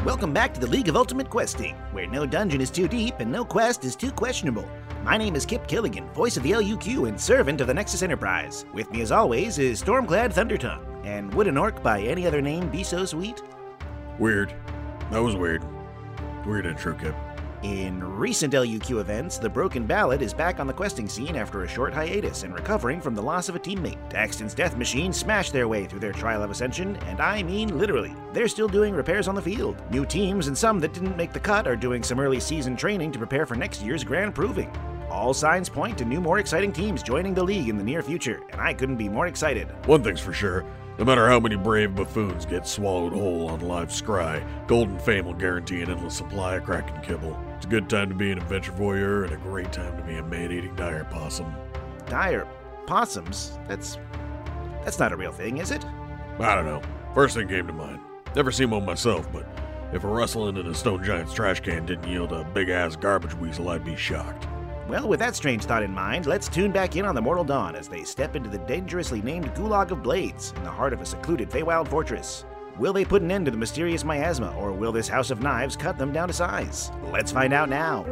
Welcome back to the League of Ultimate Questing, where no dungeon is too deep and no quest is too questionable. My name is Kip Killigan, voice of the LUQ and servant of the Nexus Enterprise. With me as always is Stormclad Thundertongue. And would an orc by any other name be so sweet? Weird. That was weird. Weird intro, Kip. In recent LUQ events, the Broken Ballad is back on the questing scene after a short hiatus and recovering from the loss of a teammate. Daxton's Death Machine smashed their way through their trial of ascension, and I mean literally. They're still doing repairs on the field. New teams and some that didn't make the cut are doing some early season training to prepare for next year's Grand Proving. All signs point to new, more exciting teams joining the league in the near future, and I couldn't be more excited. One thing's for sure. No matter how many brave buffoons get swallowed whole on live scry, Golden Fame will guarantee an endless supply of Kraken kibble. It's a good time to be an adventure voyeur and a great time to be a man-eating dire possum. Dire possums? That's not a real thing, is it? I don't know. First thing came to mind. Never seen one myself, but if a rustling in a stone giant's trash can didn't yield a big-ass garbage weasel, I'd be shocked. Well, with that strange thought in mind, let's tune back in on the Mortal Dawn as they step into the dangerously named Gulag of Blades in the heart of a secluded Feywild fortress. Will they put an end to the mysterious miasma, or will this House of Knives cut them down to size? Let's find out now.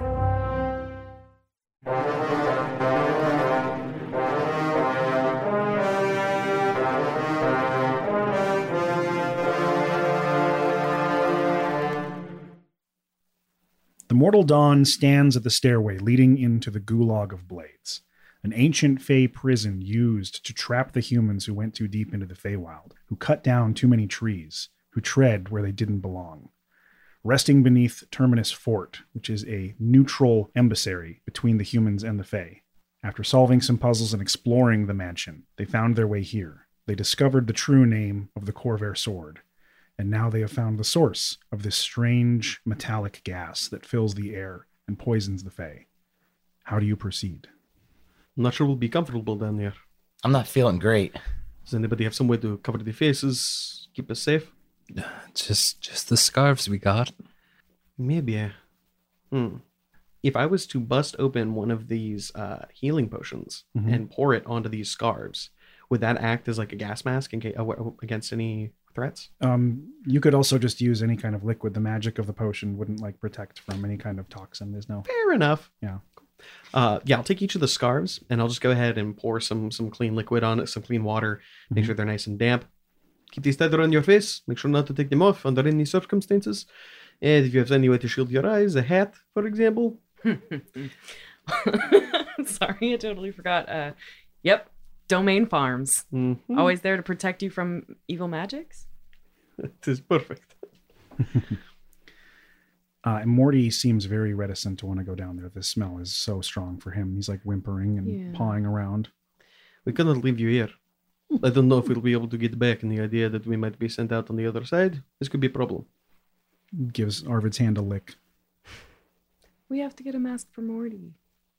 The Mortal Dawn stands at the stairway leading into the Gulag of Blades, an ancient Fey prison used to trap the humans who went too deep into the Feywild, who cut down too many trees, who tread where they didn't belong. Resting beneath Terminus Fort, which is a neutral emissary between the humans and the Fey. After solving some puzzles and exploring the mansion, they found their way here. They discovered the true name of the Corvair sword. And now they have found the source of this strange metallic gas that fills the air and poisons the Fae. How do you proceed? I'm not sure we'll be comfortable down there. I'm not feeling great. Does anybody have some way to cover the faces, keep us safe? Just the scarves we got. Maybe. If I was to bust open one of these healing potions and pour it onto these scarves, would that act as like a gas mask against any threats? You could also just use any kind of liquid. The magic of the potion wouldn't protect from any kind of toxin. There's no... Fair enough. Yeah. I'll take each of the scarves and I'll just go ahead and pour some clean liquid on it, some clean water, make sure they're nice and damp. Keep these tied around your face. Make sure not to take them off under any circumstances. And if you have any way to shield your eyes, a hat, for example. Sorry, I totally forgot. Yep. Domain Farms. Always there to protect you from evil magics? It is perfect. And Morty seems very reticent to want to go down there. The smell is so strong for him. He's whimpering and pawing around. We cannot leave you here. I don't know if we'll be able to get back, and the idea that we might be sent out on the other side, this could be a problem. Gives Arvid's hand a lick. We have to get a mask for Morty.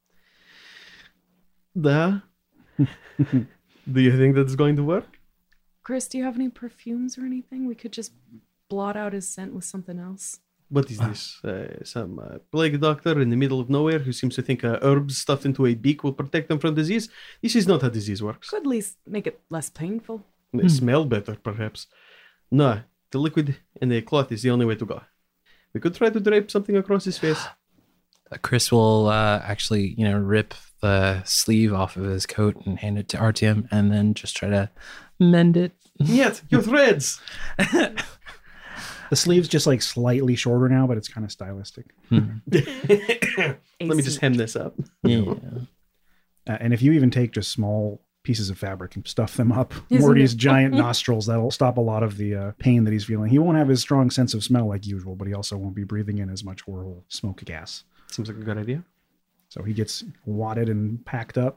Do you think that's going to work? Chris, do you have any perfumes or anything? We could just blot out his scent with something else. What is this? Some plague doctor in the middle of nowhere who seems to think herbs stuffed into a beak will protect them from disease? This is not how disease works. Could at least make it less painful. They smell better, perhaps. No, the liquid and the cloth is the only way to go. We could try to drape something across his face. Chris will actually, rip the sleeve off of his coat and hand it to Artyom, and then just try to mend it. Yet, your threads! The sleeve's just slightly shorter now, but it's kind of stylistic. Let me just hem this up. Yeah. And if you even take just small pieces of fabric and stuff them up Morty's giant nostrils, that'll stop a lot of the pain that he's feeling. He won't have his strong sense of smell like usual, but he also won't be breathing in as much horrible smoke gas. Seems like a good idea. So he gets wadded and packed up.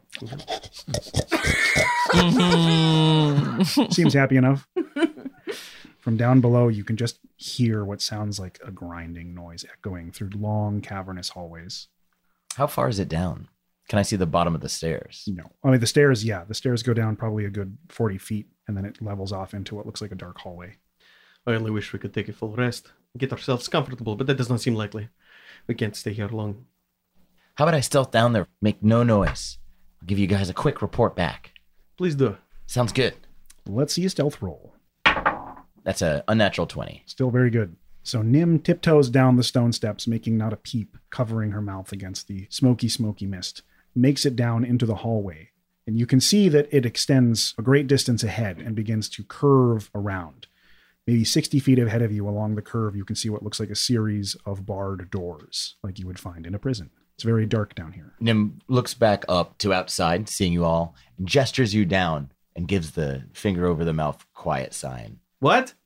Seems happy enough. From down below, you can just hear what sounds like a grinding noise echoing through long, cavernous hallways. How far is it down? Can I see the bottom of the stairs? No. I mean, the stairs go down probably a good 40 feet, and then it levels off into what looks like a dark hallway. I only wish we could take a full rest and get ourselves comfortable, but that does not seem likely. We can't stay here long. How about I stealth down there, make no noise? I'll give you guys a quick report back. Please do. Sounds good. Let's see a stealth roll. That's a unnatural 20. Still very good. So Nim tiptoes down the stone steps, making not a peep, covering her mouth against the smoky, smoky mist, makes it down into the hallway. And you can see that it extends a great distance ahead and begins to curve around. Maybe 60 feet ahead of you along the curve, you can see what looks like a series of barred doors, like you would find in a prison. It's very dark down here. Nim looks back up to outside, seeing you all, gestures you down, and gives the finger over the mouth quiet sign. What?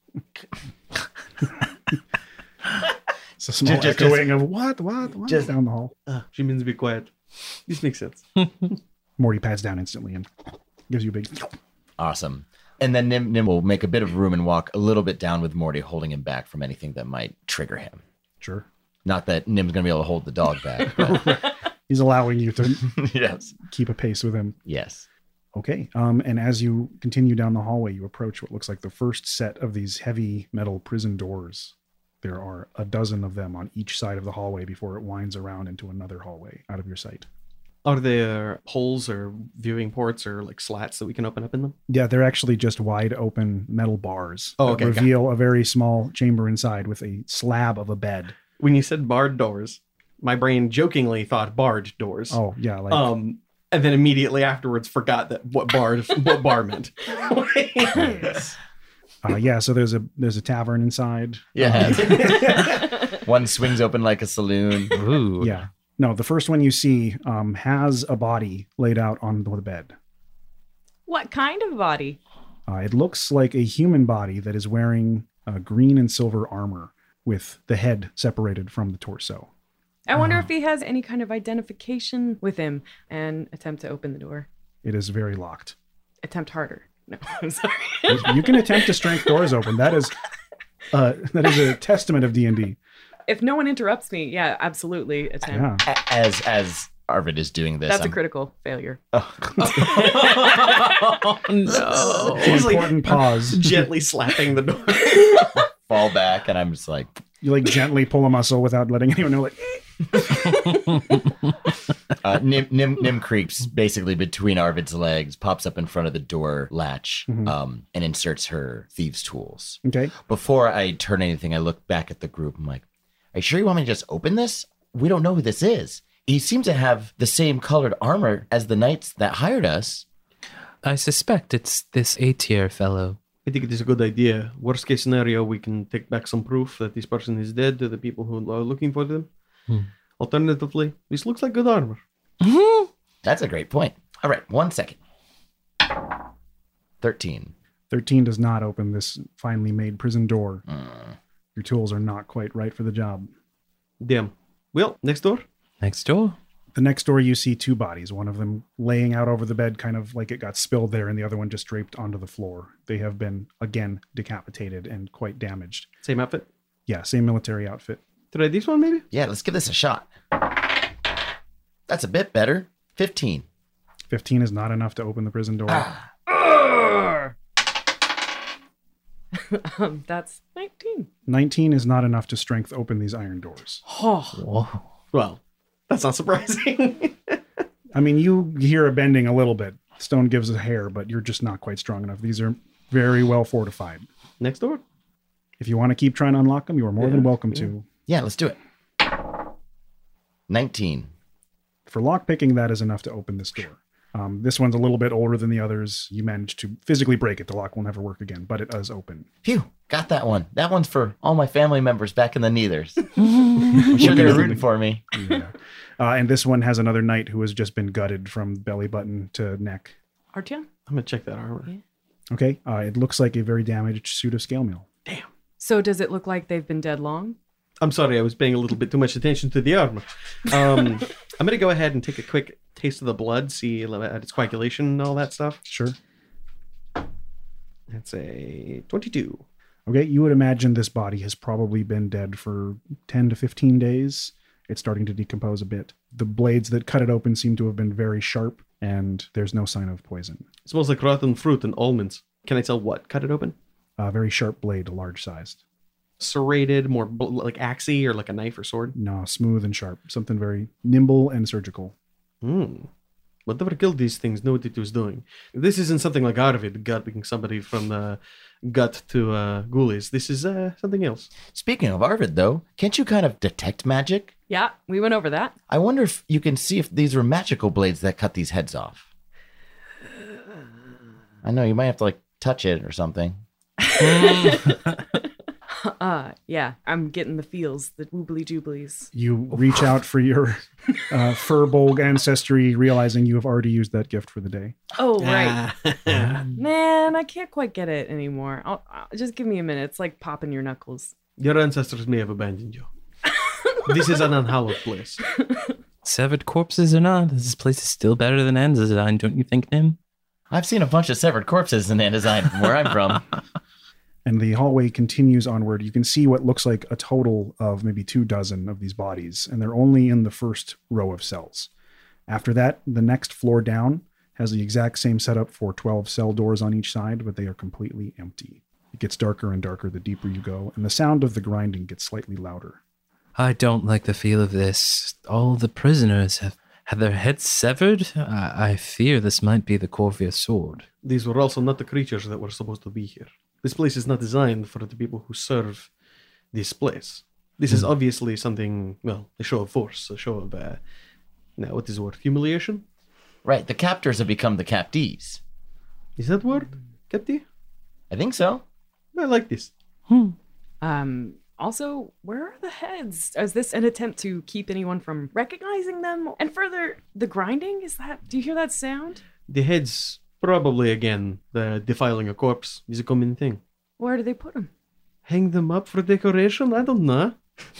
It's a small echoing of what just- down the hall. She means be quiet. This makes sense. Morty pads down instantly and gives you a big... Awesome. And then Nim will make a bit of room and walk a little bit down with Morty, holding him back from anything that might trigger him. Sure. Not that Nim's going to be able to hold the dog back, but He's allowing you to yes. keep a pace with him. Yes. Okay. And as you continue down the hallway, you approach what looks like the first set of these heavy metal prison doors. There are a dozen of them on each side of the hallway before it winds around into another hallway out of your sight. Are there holes or viewing ports or like slats that we can open up in them? Yeah, they're actually just wide open metal bars Oh, that okay, got it. reveal a very small chamber inside with a slab of a bed. When you said barred doors, my brain jokingly thought barred doors. Oh, yeah. Like, And then immediately afterwards forgot that what bar meant. yeah, so there's a tavern inside. Yeah. One swings open like a saloon. Ooh. Yeah. No, the first one you see has a body laid out on the bed. What kind of body? It looks like a human body that is wearing green and silver armor with the head separated from the torso. I wonder if he has any kind of identification with him and attempt to open the door. It is very locked. Attempt harder. No, I'm sorry. You can attempt to strength doors open. That is a testament of D&D. If no one interrupts me, yeah, absolutely attempt. Yeah. As Arvid is doing this, That's a critical failure. No. It's an important pause. Gently slapping the door. fall back, and I'm just like, You like gently pull a muscle without letting anyone know. Like, Nim creeps basically between Arvid's legs, pops up in front of the door latch, and inserts her thieves' tools. okay. Before I turn anything, I look back at the group. I'm like, are you sure you want me to just open this? We don't know who this is. He seems to have the same colored armor as the knights that hired us. I suspect it's this A-tier fellow. I think it is a good idea. Worst case scenario, we can take back some proof that this person is dead to the people who are looking for them. Alternatively, this looks like good armor. That's a great point. All right, 1 second. 13. 13 does not open this finely made prison door. Your tools are not quite right for the job. Damn. Well, next door. Next door. The next door, you see two bodies, one of them laying out over the bed, kind of like it got spilled there, and the other one just draped onto the floor. They have been, again, decapitated and quite damaged. Same outfit. Yeah, same military outfit. Try this one, maybe? Yeah, let's give this a shot. That's a bit better. 15. 15 is not enough to open the prison door. That's 19. 19 is not enough to strength open these iron doors. Oh, Whoa. Well, that's not surprising. I mean, you hear a bending a little bit. Stone gives a hair, but you're just not quite strong enough. These are very well fortified. Next door. If you want to keep trying to unlock them, you are more than welcome to. Yeah, let's do it. 19. For lockpicking, that is enough to open this door. This one's a little bit older than the others. You managed to physically break it. The lock will never work again, but it does open. Phew, got that one. That one's for all my family members back in the Neithers. I'm sure they're rooting for me. Yeah. And this one has another knight who has just been gutted from belly button to neck. Artyom? I'm going to check that armor. Yeah. Okay. It looks like a very damaged suit of scale mail. Damn. So does it look like they've been dead long? I'm sorry, I was paying a little bit too much attention to the armor. I'm going to go ahead and take a quick taste of the blood, see at its coagulation and all that stuff. Sure. That's a 22. Okay. You would imagine this body has probably been dead for 10 to 15 days. It's starting to decompose a bit. The blades that cut it open seem to have been very sharp, and there's no sign of poison. It smells like rotten fruit and almonds. Can I tell what cut it open? Very sharp blade, large sized. Serrated, more like axey or like a knife or sword? No, smooth and sharp. Something very nimble and surgical. whatever killed these things knew what it was doing. This isn't something like Arvid gutting somebody from the gut to ghoulies. This is something else. Speaking of Arvid, though, can't you kind of detect magic? Yeah, we went over that. I wonder if you can see if these were magical blades that cut these heads off. I know, you might have to, like, touch it or something. Yeah, I'm getting the feels, the woobly jooblies. You reach out for your Furbolg ancestry, realizing you have already used that gift for the day. Oh, right. Man, I can't quite get it anymore. I'll just give me a minute. It's like popping your knuckles. Your ancestors may have abandoned you. This is an unhallowed place. Severed corpses or not, this place is still better than Anzazine, don't you think, Nim? I've seen a bunch of severed corpses in Andesign from where I'm from. And the hallway continues onward. You can see what looks like a total of maybe 24 of these bodies, and they're only in the first row of cells. After that, the next floor down has the exact same setup for 12 cell doors on each side, but they are completely empty. It gets darker and darker the deeper you go, and the sound of the grinding gets slightly louder. I don't like the feel of this. All the prisoners have had their heads severed. I fear this might be the Corvia sword. These were also not the creatures that were supposed to be here. This place is not designed for the people who serve this place. This is obviously something, well, a show of force, a show of, now what is the word, humiliation? Right, the captors have become the captees. Is that word? Capti? I think so. I like this. Also, where are the heads? Is this an attempt to keep anyone from recognizing them? And further, the grinding, do you hear that sound? The heads, probably again, the defiling a corpse is a common thing. Where do they put them? Hang them up for decoration? I don't know.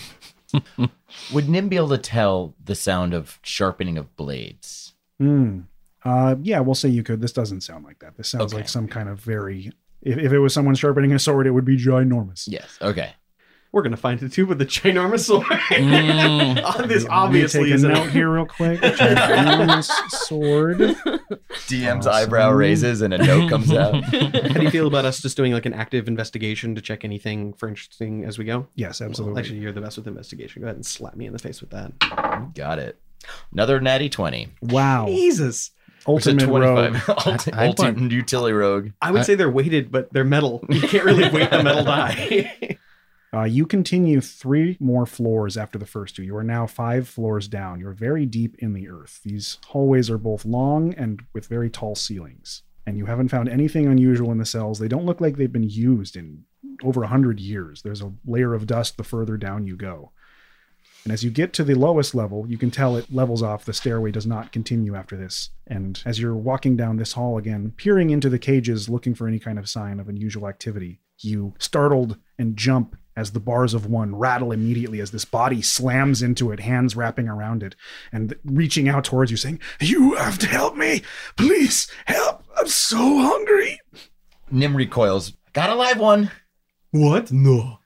Would Nim be able to tell the sound of sharpening of blades? Yeah, we'll say you could. This doesn't sound like that. This sounds Okay. like some kind of very... If it was someone sharpening a sword, it would be ginormous. Yes, okay. We're going to find it too with the ginormous sword. This Let me obviously take a is note here real quick. Ginormous sword. DM's Awesome. eyebrow raises and a note comes out. How do you feel about us just doing like an active investigation to check anything for interesting as we go? Yes, absolutely. Well, actually, you're the best with investigation. Go ahead and slap me in the face with that. Got it. Another natty 20. Wow. Jesus. Ultimate rogue. Ultimate utility rogue. I would say they're weighted, but they're metal. You can't really weight a metal die. You continue 3 more floors after the first 2. You are now 5 floors down. You're very deep in the earth. These hallways are both long and with very tall ceilings. And you haven't found anything unusual in the cells. They don't look like they've been used in over 100 years. There's a layer of dust the further down you go. And as you get to the lowest level, you can tell it levels off. The stairway does not continue after this. And as you're walking down this hall again, peering into the cages, looking for any kind of sign of unusual activity, you startled and jump as the bars of one rattle immediately as this body slams into it, hands wrapping around it and reaching out towards you saying, "You have to help me. Please help. I'm so hungry." Nim recoils. Got a live one. What? No.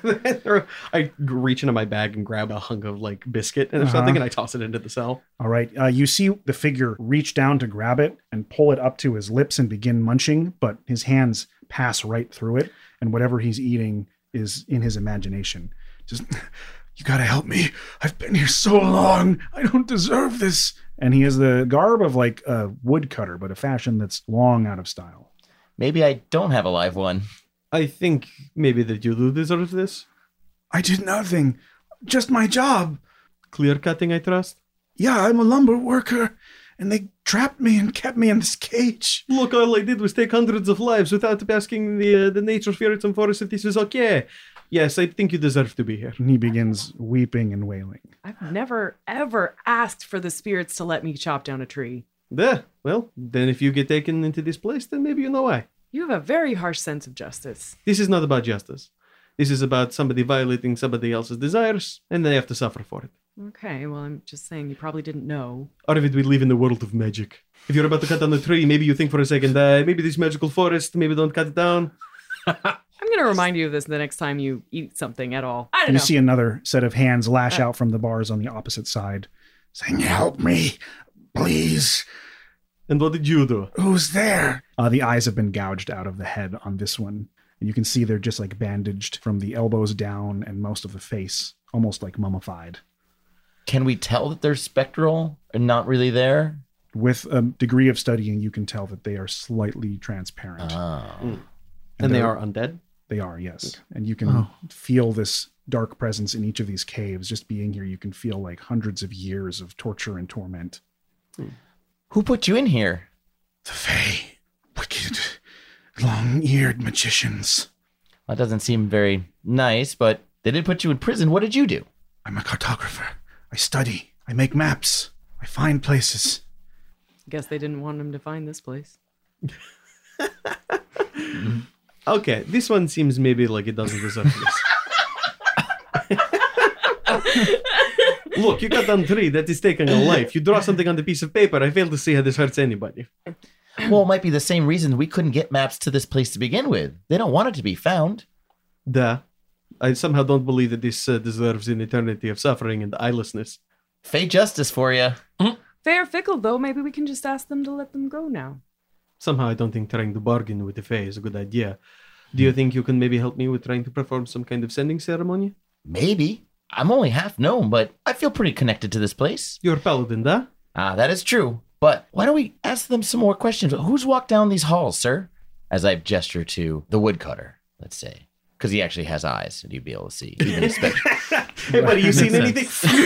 I reach into my bag and grab a hunk of like biscuit and something, and I toss it into the cell. All right. You see the figure reach down to grab it and pull it up to his lips and begin munching, but his hands pass right through it, and whatever he's eating is in his imagination. Just, "You gotta help me. I've been here so long. I don't deserve this." And he has the garb of like a woodcutter, but a fashion that's long out of style. Maybe I don't have a live one. I think maybe that you do deserve this. "I did nothing. Just my job. Clear cutting, I trust. Yeah, I'm a lumber worker, and they trapped me and kept me in this cage." Look, all I did was take hundreds of lives without asking the nature spirits and forest if this is okay. Yes, I think you deserve to be here. And he begins weeping and wailing. I've never, ever asked for the spirits to let me chop down a tree. There. Well, then if you get taken into this place, then maybe you know why. You have a very harsh sense of justice. This is not about justice. This is about somebody violating somebody else's desires, and they have to suffer for it. Okay, well, I'm just saying you probably didn't know. Arvid, we live in the world of magic. If you're about to cut down the tree, maybe you think for a second, maybe this magical forest, maybe don't cut it down. I'm going to remind you of this the next time you eat something at all. I don't And know. you see another set of hands lash out from the bars on the opposite side, saying, "Help me, please. And what did you do? Who's there?" The eyes have been gouged out of the head on this one. And you can see they're just like bandaged from the elbows down and most of the face, almost like mummified. Can we tell that they're spectral and not really there? With a degree of studying, you can tell that they are slightly transparent. Oh. And they they're- are undead? They are, yes. And you can feel this dark presence in each of these caves. Just being here, you can feel like hundreds of years of torture and torment. Who put you in here? The Fae. Wicked, long-eared magicians. That doesn't seem very nice, but they did put you in prison. What did you do? I'm a cartographer. I study. I make maps. I find places. Guess they didn't want him to find this place. Okay, this one seems maybe like it doesn't deserve this. Look, you cut down a tree. That is taking a life. You draw something on the piece of paper. I fail to see how this hurts anybody. Well, it might be the same reason we couldn't get maps to this place to begin with. They don't want it to be found. Duh. I somehow don't believe that this deserves an eternity of suffering and eyelessness. Fey justice for you. Fair fickle, though. Maybe we can just ask them to let them go now. Somehow I don't think trying to bargain with the Fae is a good idea. Do you think you can maybe help me with trying to perform some kind of sending ceremony? Maybe. I'm only half gnome, but I feel pretty connected to this place. You're a paladin, duh? Ah, that is true. But why don't we ask them some more questions? Who's walked down these halls, sir? As I gesture to the woodcutter, let's say. Because he actually has eyes and you'd be able to see. Even especially. Hey, buddy, you seen anything?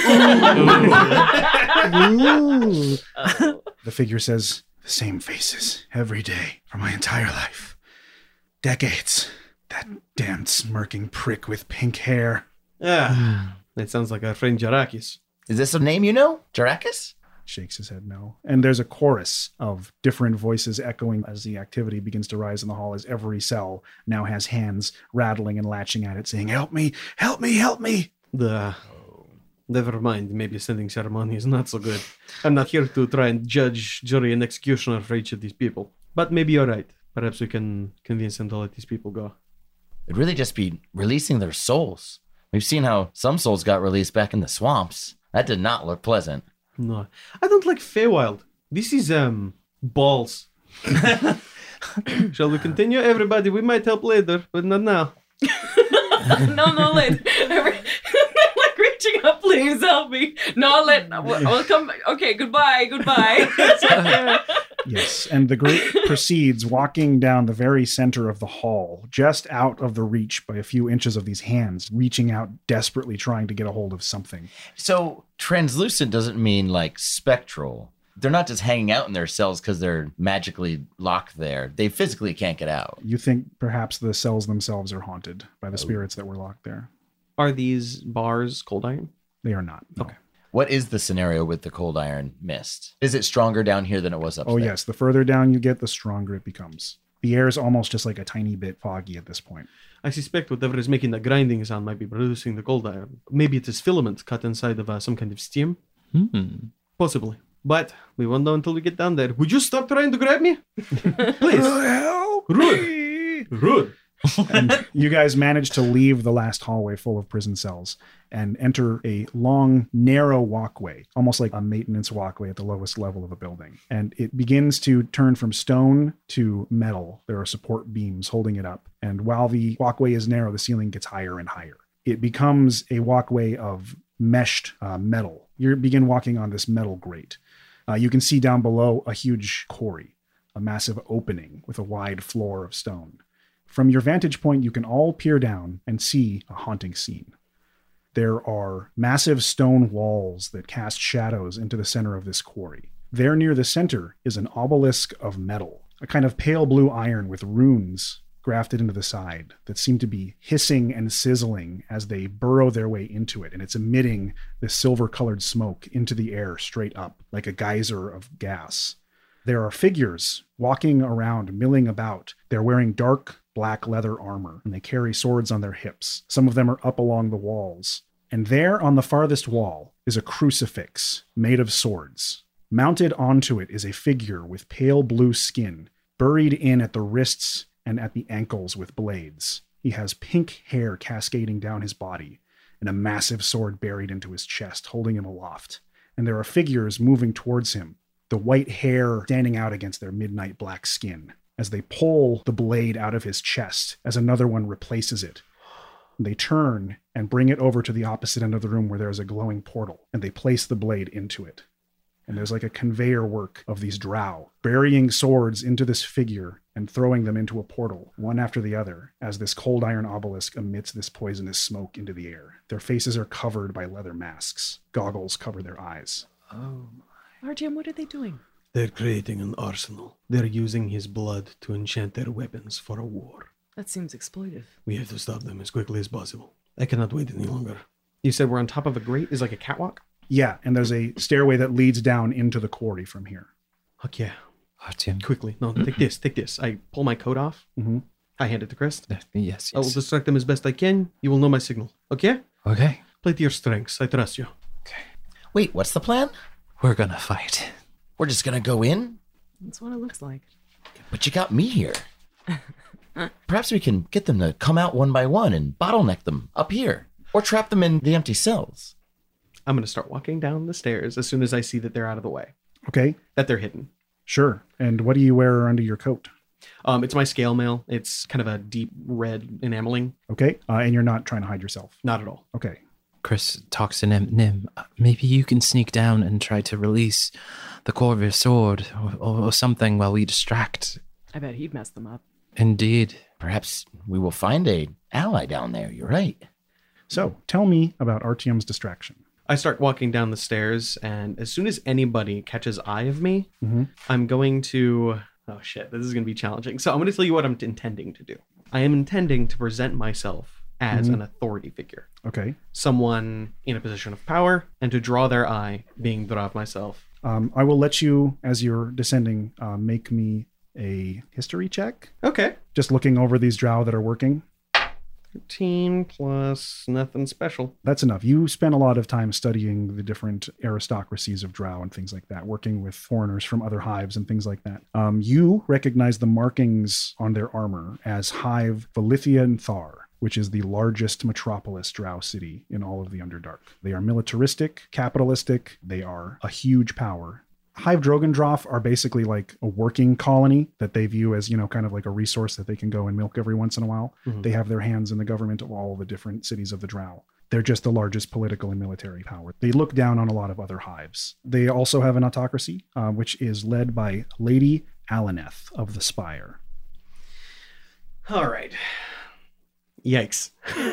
The figure says, the same faces every day for my entire life. Decades. That damned smirking prick with pink hair. Ah, that sounds like our friend Jarakis. Is this a name you know? Jarakis? Shakes his head no. And there's a chorus of different voices echoing as the activity begins to rise in the hall, as every cell now has hands rattling and latching at it, saying, help me, help me, help me. Never mind, maybe sending ceremony is not so good. I'm not here to try and judge, jury, and executioner for each of these people. But maybe you're right. Perhaps we can convince them to let these people go. It'd really just be releasing their souls. We've seen how some souls got released back in the swamps. That did not look pleasant. No, I don't like Feywild. This is, balls. Shall we continue? Everybody, we might help later, but not now. No, let. Like reaching up, please help me. No, let. I'll come. Okay, goodbye. Yes, and the group proceeds walking down the very center of the hall, just out of the reach by a few inches of these hands, reaching out desperately trying to get a hold of something. So translucent doesn't mean like spectral. They're not just hanging out in their cells because they're magically locked there. They physically can't get out. You think perhaps the cells themselves are haunted by the spirits that were locked there. Are these bars cold iron? They are not. No. Okay. What is the scenario with the cold iron mist? Is it stronger down here than it was up Oh, there? yes. The further down you get, the stronger it becomes. The air is almost just like a tiny bit foggy at this point. I suspect whatever is making the grinding sound might be producing the cold iron. Maybe it is filament cut inside of some kind of steam. Possibly. But we won't know until we get down there. Would you stop trying to grab me? Please. Help Rude. Rude. And you guys manage to leave the last hallway full of prison cells and enter a long, narrow walkway, almost like a maintenance walkway at the lowest level of a building. And it begins to turn from stone to metal. There are support beams holding it up. And while the walkway is narrow, the ceiling gets higher and higher. It becomes a walkway of meshed metal. You begin walking on this metal grate. You can see down below a huge quarry, a massive opening with a wide floor of stone. From your vantage point, you can all peer down and see a haunting scene. There are massive stone walls that cast shadows into the center of this quarry. There near the center is an obelisk of metal, a kind of pale blue iron with runes grafted into the side that seem to be hissing and sizzling as they burrow their way into it, and it's emitting this silver-colored smoke into the air straight up, like a geyser of gas. There are figures walking around, milling about. They're wearing dark black leather armor, and they carry swords on their hips. Some of them are up along the walls. And there on the farthest wall is a crucifix made of swords. Mounted onto it is a figure with pale blue skin, buried in at the wrists and at the ankles with blades. He has pink hair cascading down his body, and a massive sword buried into his chest, holding him aloft. And there are figures moving towards him, the white hair standing out against their midnight black skin, as they pull the blade out of his chest as another one replaces it. They turn and bring it over to the opposite end of the room where there is a glowing portal, and they place the blade into it. And there's like a conveyor work of these drow burying swords into this figure and throwing them into a portal, one after the other, as this cold iron obelisk emits this poisonous smoke into the air. Their faces are covered by leather masks. Goggles cover their eyes. Oh. Artyom, what are they doing? They're creating an arsenal. They're using his blood to enchant their weapons for a war. That seems exploitive. We have to stop them as quickly as possible. I cannot wait any longer. You said we're on top of a grate? Is like a catwalk? Yeah, and there's a stairway that leads down into the quarry from here. Fuck yeah. Artyom. Quickly. No, take this. I pull my coat off. Mm-hmm. I hand it to Chris. Yes, I will yes. distract them as best I can. You will know my signal. Okay? Okay. Play to your strengths. I trust you. Wait, what's the plan? We're gonna fight. We're just gonna go in? That's what it looks like. But you got me here. Perhaps we can get them to come out one by one and bottleneck them up here. Or trap them in the empty cells. I'm going to start walking down the stairs as soon as I see that they're out of the way. Okay, That they're hidden. sure. And what do you wear under your coat? It's my scale mail. It's kind of a deep red enameling. Okay, and you're not trying to hide yourself. Not at all. Okay, Chris talks to Nim. Maybe you can sneak down and try to release the Corvair sword or something while we distract. I bet he'd mess them up. Indeed. Perhaps we will find a ally down there. You're right. so tell me about Artyom's distraction. I start walking down the stairs, and as soon as anybody catches eye of me, Mhm. I'm going to... Oh, shit. This is going to be challenging. So I'm going to tell you what I'm intending to do. I am intending to present myself as an authority figure. Okay, Someone in a position of power, and to draw their eye, being Drav myself. I will let you, as you're descending, make me a history check. Okay. Just looking over these drow that are working. 13 plus nothing special. That's enough. You spent a lot of time studying the different aristocracies of drow and things like that, working with foreigners from other hives and things like that. You recognize the markings on their armor as Hive Valithia Thar, which is the largest metropolis drow city in all of the Underdark. They are militaristic, capitalistic, they are a huge power. Hive Drogendroff are basically like a working colony that they view as, kind of like a resource that they can go and milk every once in a while. Mhm. They have their hands in the government of all the different cities of the drow. They're just the largest political and military power. They look down on a lot of other hives. They also have an autocracy, which is led by Lady Alaneth of the Spire. All right. Yikes.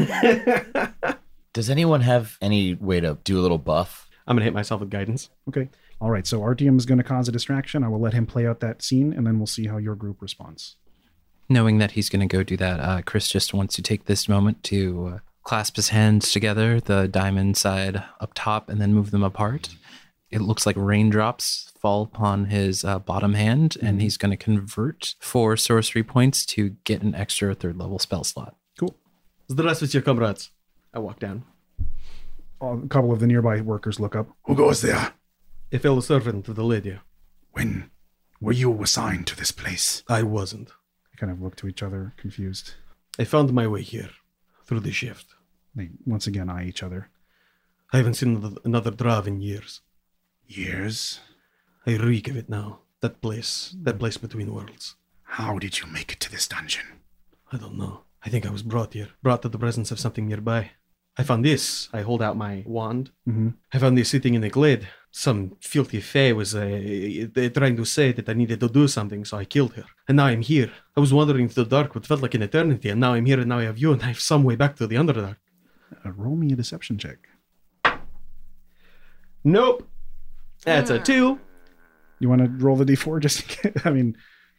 Does anyone have any way to do a little buff? I'm going to hit myself with guidance. Okay. All right. So Artyom is going to cause a distraction. I will let him play out that scene, and then we'll see how your group responds. Knowing that he's going to go do that, Chris just wants to take this moment to clasp his hands together, the diamond side up top, and then move them apart. It looks like raindrops fall upon his bottom hand, and he's going to convert 4 sorcery points to get an extra 3rd level spell slot. Cool. Здравствуйте, comrades. I walk down. A couple of the nearby workers look up. Who goes there? A fellow servant of the lady. When were you assigned to this place? I wasn't. They kind of look to each other, confused. I found my way here through the shift. They once again eye each other. I haven't seen another Drav in years. Years? I reek of it now. That place between worlds. How did you make it to this dungeon? I don't know. I think I was brought here, brought to the presence of something nearby. I found this. I hold out my wand. Mm-hmm. I found this sitting in a glade. Some filthy fae was trying to say that I needed to do something, so I killed her. And now I'm here. I was wandering through the dark what felt like an eternity, and now I'm here, and now I have you, and I have some way back to the Underdark. Roll me a deception check. Nope. That's a 2. You want to roll the d4 just in case? I mean,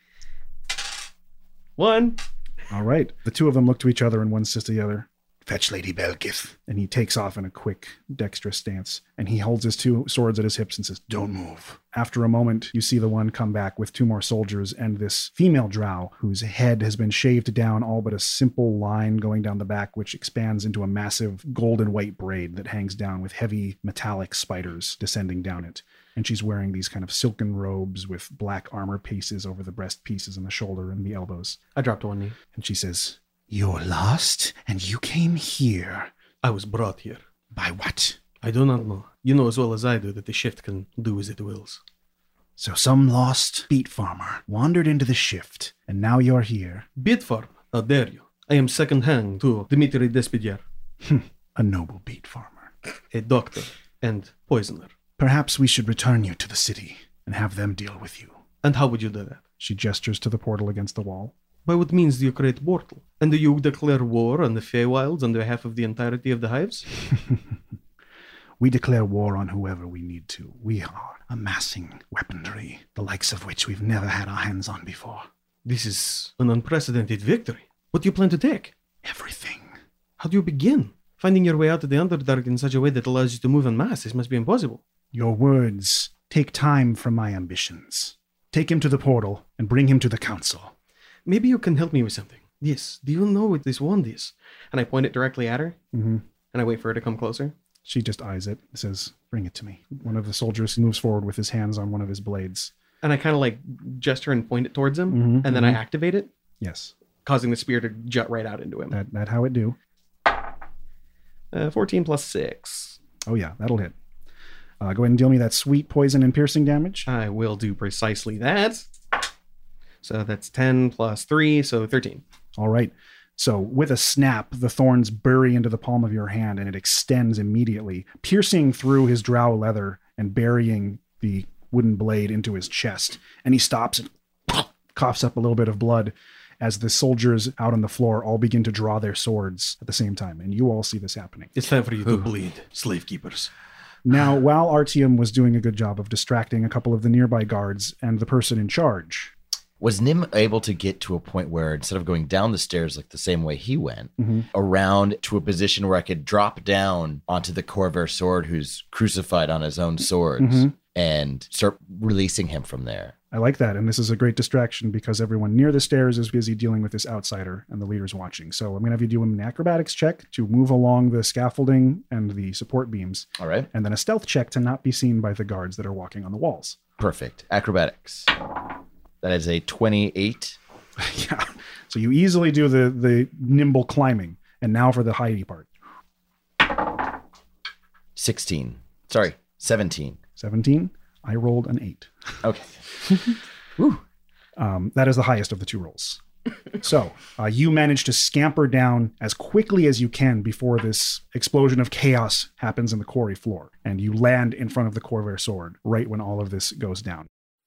1. all right. The two of them look to each other and one says to the other, Fetch Lady Belkith. and he takes off in a quick, dexterous stance. And he holds his 2 swords at his hips and says, Don't move. After a moment, you see the one come back with 2 more soldiers and this female drow whose head has been shaved down, all but a simple line going down the back, which expands into a massive gold and white braid that hangs down with heavy metallic spiders descending down it. And she's wearing these kind of silken robes with black armor pieces over the breast pieces and the shoulder and the elbows. I dropped to one knee. And she says, You're lost, and you came here. I was brought here. By what? I do not know. You know as well as I do that the shift can do as it wills. So some lost beet farmer wandered into the shift, and now you're here. Beet farm, how dare you? I am second hand to Dmitry Despidier, A noble beet farmer. a doctor and poisoner. Perhaps we should return you to the city and have them deal with you. And how would you do that? She gestures to the portal against the wall. By what means do you create portal? And do you declare war on the Feywilds on behalf of the entirety of the hives? We declare war on whoever we need to. We are amassing weaponry, the likes of which we've never had our hands on before. This is an unprecedented victory. What do you plan to take? Everything. How do you begin? Finding your way out of the Underdark in such a way that allows you to move en masse, this must be impossible. Your words take time from my ambitions. Take him to the portal and bring him to the council. Maybe you can help me with something. Yes, do you know what this wand is? And I point it directly at her, and I wait for her to come closer. She just eyes it and says, bring it to me. One of the soldiers moves forward with his hands on one of his blades. And I kind of like gesture and point it towards him, and then I activate it, Yes, causing the spear to jut right out into him. that how it do. 14 plus 6. Oh yeah, that'll hit. Go ahead and deal me that sweet poison and piercing damage. I will do precisely that. So that's 10 plus 3, so 13. All right. So with a snap, the thorns bury into the palm of your hand and it extends immediately, piercing through his drow leather and burying the wooden blade into his chest. And he stops and coughs up a little bit of blood as the soldiers out on the floor all begin to draw their swords at the same time. And you all see this happening. It's time for you to bleed, slave keepers. Now, while Artyom was doing a good job of distracting a couple of the nearby guards and the person in charge, Was Nim able to get to a point where instead of going down the stairs like the same way he went, around to a position where I could drop down onto the Corvair sword who's crucified on his own swords and start releasing him from there? I like that. And this is a great distraction because everyone near the stairs is busy dealing with this outsider and the leader's watching. So I'm going to have you do an acrobatics check to move along the scaffolding and the support beams. All right. And then a stealth check to not be seen by the guards that are walking on the walls. Perfect. Acrobatics. That is a 28. Yeah. So you easily do the nimble climbing. And now for the hidey part. 16. Sorry, 17. 17. I rolled an 8. Okay. That is the highest of the two rolls. So you manage to scamper down as quickly as you can before this explosion of chaos happens in the quarry floor. And you land in front of the Corvair sword right when all of this goes down.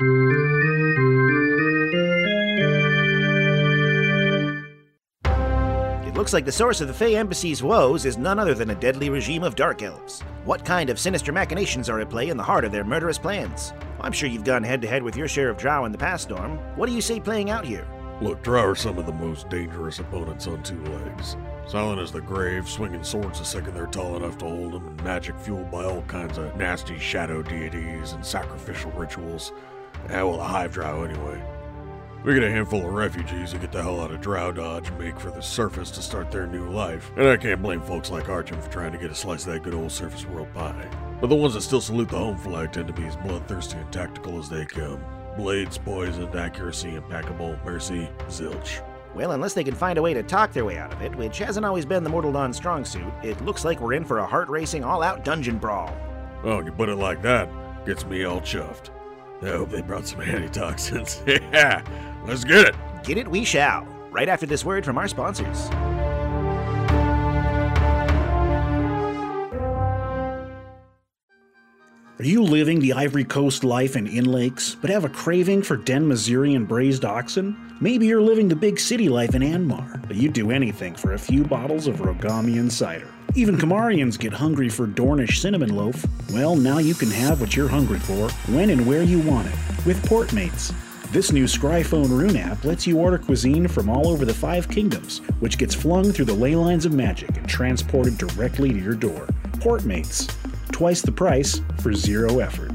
It looks like the source of the Fey Embassy's woes is none other than a deadly regime of dark elves. What kind of sinister machinations are at play in the heart of their murderous plans? I'm sure you've gone head-to-head with your share of drow in the past, Storm. What do you say playing out here? Look, drow are some of the most dangerous opponents on two legs. Silent as the grave, swinging swords the second they're tall enough to hold them, and magic fueled by all kinds of nasty shadow deities and sacrificial rituals. Well, the hive drow anyway. We get a handful of refugees who get the hell out of Drow Dodge and make for the surface to start their new life. And I can't blame folks like Artyom for trying to get a slice of that good old surface world pie. But the ones that still salute the home flag tend to be as bloodthirsty and tactical as they come. Blades poisoned, accuracy impeccable, mercy zilch. Well, unless they can find a way to talk their way out of it, which hasn't always been the Mortal Dawn strong suit, it looks like we're in for a heart-racing, all-out dungeon brawl. Oh, you put it like that, gets me all chuffed. I hope they brought some antitoxins. Yeah, let's get it. Get it we shall, right after this word from our sponsors. Are you living the Ivory Coast life in Lakes, but have a craving for Den Missourian braised oxen? Maybe you're living the big city life in Anmar, but you'd do anything for a few bottles of Rogamian cider. Even Kamarians get hungry for Dornish cinnamon loaf. Well, now you can have what you're hungry for, when and where you want it, with Portmates. This new Scryphone Rune app lets you order cuisine from all over the 5 kingdoms, which gets flung through the ley lines of magic and transported directly to your door. Portmates. Twice the price for 0 effort.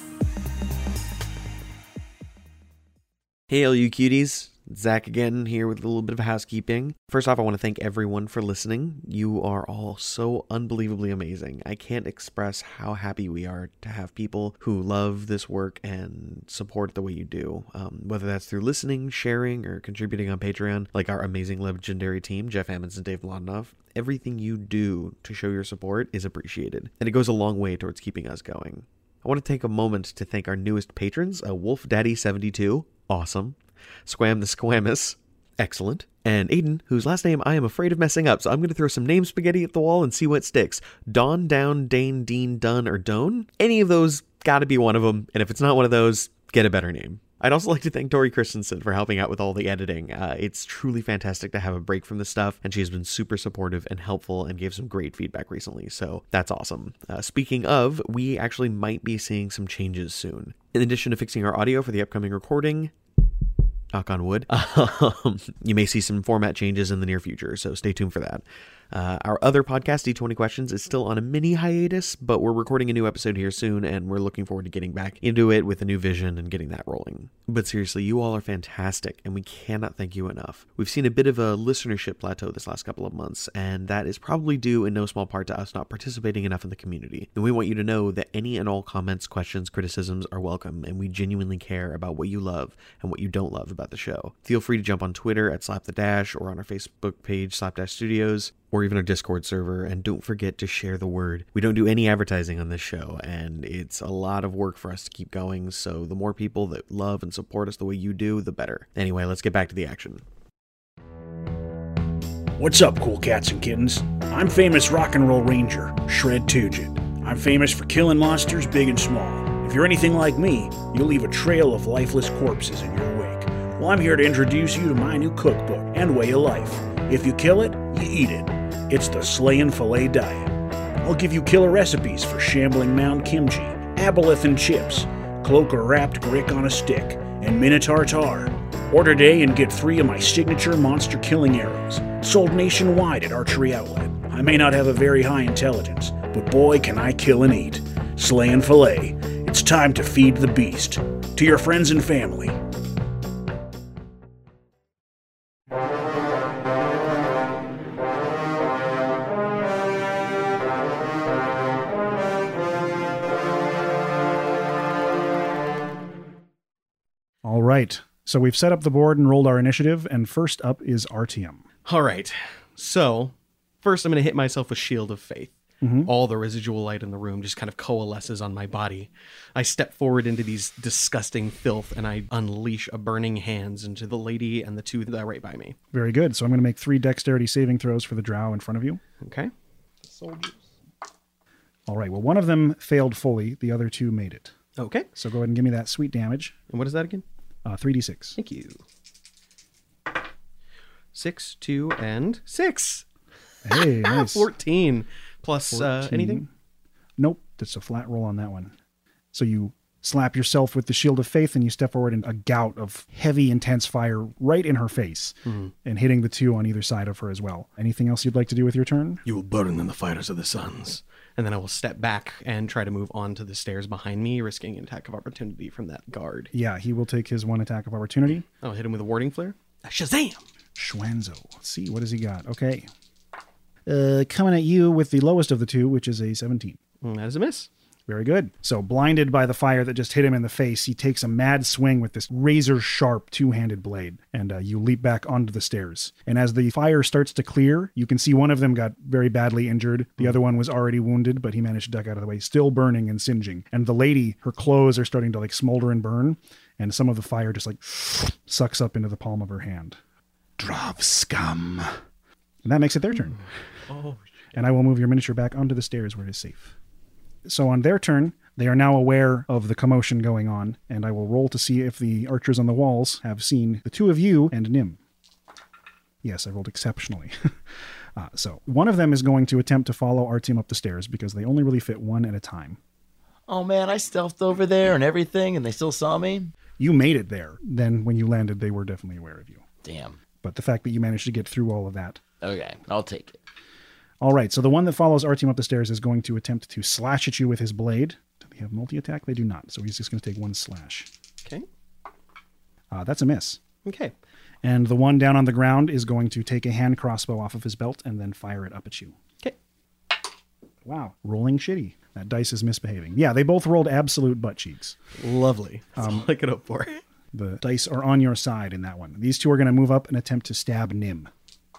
Hey, all you cuties. Zach again here with a little bit of housekeeping. First off, I want to thank everyone for listening. You are all so unbelievably amazing. I can't express how happy we are to have people who love this work and support the way you do. Whether that's through listening, sharing, or contributing on Patreon, like our amazing legendary team, Jeff Hammonds and Dave Mladenov. Everything you do to show your support is appreciated, and it goes a long way towards keeping us going. I want to take a moment to thank our newest patrons, Wolf Daddy 72, awesome, Squam the Squammus, Excellent. And Aiden, whose last name I am afraid of messing up, so I'm going to throw some name spaghetti at the wall and see what sticks. Dawn, Down, Dane, Dean, Dunn, or Doan? Any of those, gotta be one of them. And if it's not one of those, get a better name. I'd also like to thank Tori Christensen for helping out with all the editing. It's truly fantastic to have a break from this stuff, and she has been super supportive and helpful and gave some great feedback recently, so that's awesome. Speaking of, we actually might be seeing some changes soon. In addition to fixing our audio for the upcoming recording, knock on wood, you may see some format changes in the near future, so stay tuned for that. Our other podcast, D20 Questions, is still on a mini hiatus, but we're recording a new episode here soon, and we're looking forward to getting back into it with a new vision and getting that rolling. But seriously, you all are fantastic, and we cannot thank you enough. We've seen a bit of a listenership plateau this last couple of months, and that is probably due in no small part to us not participating enough in the community. And we want you to know that any and all comments, questions, criticisms are welcome, and we genuinely care about what you love and what you don't love about the show. Feel free to jump on Twitter at @SlapTheDash or on our Facebook page, Slapdash Studios, or even our Discord server, and don't forget to share the word. We don't do any advertising on this show, and it's a lot of work for us to keep going, so the more people that love and support us the way you do, the better. Anyway, let's get back to the action. What's up, cool cats and kittens? I'm famous rock and roll ranger, Shred Tugit. I'm famous for killing monsters big and small. If you're anything like me, you'll leave a trail of lifeless corpses in your wake. Well, I'm here to introduce you to my new cookbook and way of life. If you kill it, you eat it. It's the Slayin' Filet Diet. I'll give you killer recipes for shambling mound kimchi, aboleth and chips, cloaker wrapped grick on a stick, and minotaur tar. Order today and get 3 of my signature monster killing arrows, sold nationwide at Archery Outlet. I may not have a very high intelligence, but boy can I kill and eat. Slayin' Filet. It's time to feed the beast. To your friends and family. All right. So we've set up the board and rolled our initiative, and first up is Artyom. All right. So first I'm going to hit myself with Shield of Faith. All the residual light in the room just kind of coalesces on my body. I step forward into these disgusting filth, and I unleash a burning hands into the lady and the 2 that are right by me. Very good. So I'm going to make 3 dexterity saving throws for the drow in front of you. Okay. Soldiers. All right. Well, one of them failed fully. The other 2 made it. Okay. So go ahead and give me that sweet damage. And what is that again? 3d6. Thank you. 6, 2, and 6. Hey, nice. 14 plus 14. Anything? Nope. That's a flat roll on that one. So you slap yourself with the Shield of Faith and you step forward in a gout of heavy, intense fire right in her face and hitting the 2 on either side of her as well. Anything else you'd like to do with your turn? You will burn in the fires of the suns. And then I will step back and try to move on to the stairs behind me, risking an attack of opportunity from that guard. Yeah, he will take his 1 attack of opportunity. I'll hit him with a warding flare. Shazam! Schwanzo. Let's see, what has he got? Okay. Coming at you with the lowest of the 2, which is a 17. That is a miss. Very good. So blinded by the fire that just hit him in the face, he takes a mad swing with this razor-sharp 2-handed blade, and you leap back onto the stairs. And as the fire starts to clear, you can see one of them got very badly injured. The other one was already wounded, but he managed to duck out of the way, still burning and singeing. And the lady, her clothes are starting to smolder and burn, and some of the fire just sucks up into the palm of her hand. Drav scum. And that makes it their turn. Oh, and I will move your miniature back onto the stairs where it is safe. So on their turn, they are now aware of the commotion going on, and I will roll to see if the archers on the walls have seen the 2 of you and Nim. Yes, I rolled exceptionally. So one of them is going to attempt to follow Artyom up the stairs because they only really fit 1 at a time. Oh man, I stealthed over there and everything, and they still saw me? You made it there. Then when you landed, they were definitely aware of you. Damn. But the fact that you managed to get through all of that. Okay, I'll take it. All right, so the one that follows Artyom up the stairs is going to attempt to slash at you with his blade. Do they have multi-attack? They do not, so he's just going to take 1 slash. Okay. That's a miss. Okay. And the one down on the ground is going to take a hand crossbow off of his belt and then fire it up at you. Okay. Wow, rolling shitty. That dice is misbehaving. Yeah, they both rolled absolute butt cheeks. Lovely. That's all I could hope for. The dice are on your side in that one. These 2 are going to move up and attempt to stab Nim.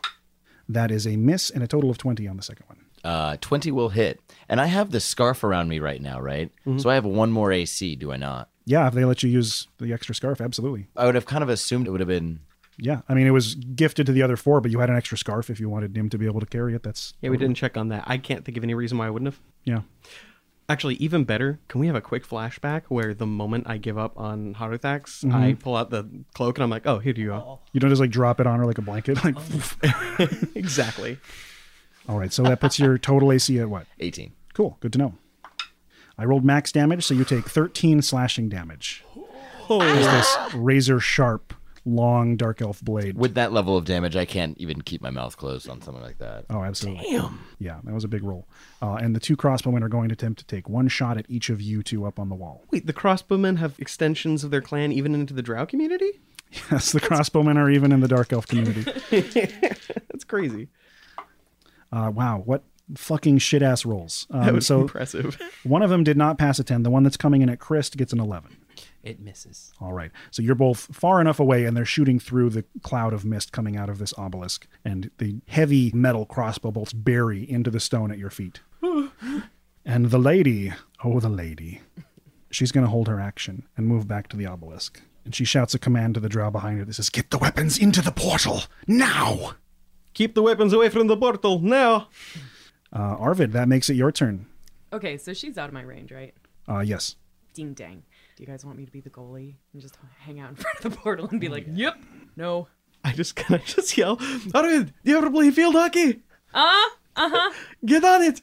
That is a miss and a total of 20 on the second one. 20 will hit. And I have the scarf around me right now, right? Mm-hmm. So I have 1 more AC, do I not? Yeah, if they let you use the extra scarf, absolutely. I would have kind of assumed it would have been Yeah, I mean, it was gifted to the other 4, but you had an extra scarf if you wanted Nim to be able to carry it. That's Yeah, we didn't check on that. I can't think of any reason why I wouldn't have. Yeah. Actually, even better, can we have a quick flashback where the moment I give up on Haruthax, I pull out the cloak and I'm like, oh, here you go. You don't just like drop it on her like a blanket. Like, Exactly. all right, so that puts your total AC at what? 18. Cool, good to know. I rolled max damage, so you take 13 slashing damage. As this razor sharp, long dark elf blade. With that level of damage, I can't even keep my mouth closed on something like that. Oh, absolutely. Damn. Yeah, that was a big roll. And the 2 crossbowmen are going to attempt to take 1 shot at each of you 2 up on the wall. Wait, the crossbowmen have extensions of their clan even into the drow community? Yes, the crossbowmen are even in the dark elf community. That's crazy. Wow, what fucking shit-ass rolls. That was so impressive. one of them did not pass a 10. The one that's coming in at Christ gets an 11. It misses. All right. So you're both far enough away, and they're shooting through the cloud of mist coming out of this obelisk, and the heavy metal crossbow bolts bury into the stone at your feet. And the lady, oh, the lady, she's going to hold her action and move back to the obelisk. And she shouts a command to the drow behind her that says, "Get the weapons into the portal, now!" Keep the weapons away from the portal, now! Arvid, that makes it your turn. Okay, so she's out of my range, right? Yes. Ding dang. Do you guys want me to be the goalie and just hang out in front of the portal and be like, yep, no? I just kind of just yell, Arvid, do you ever play field hockey? Uh-huh. Get on it!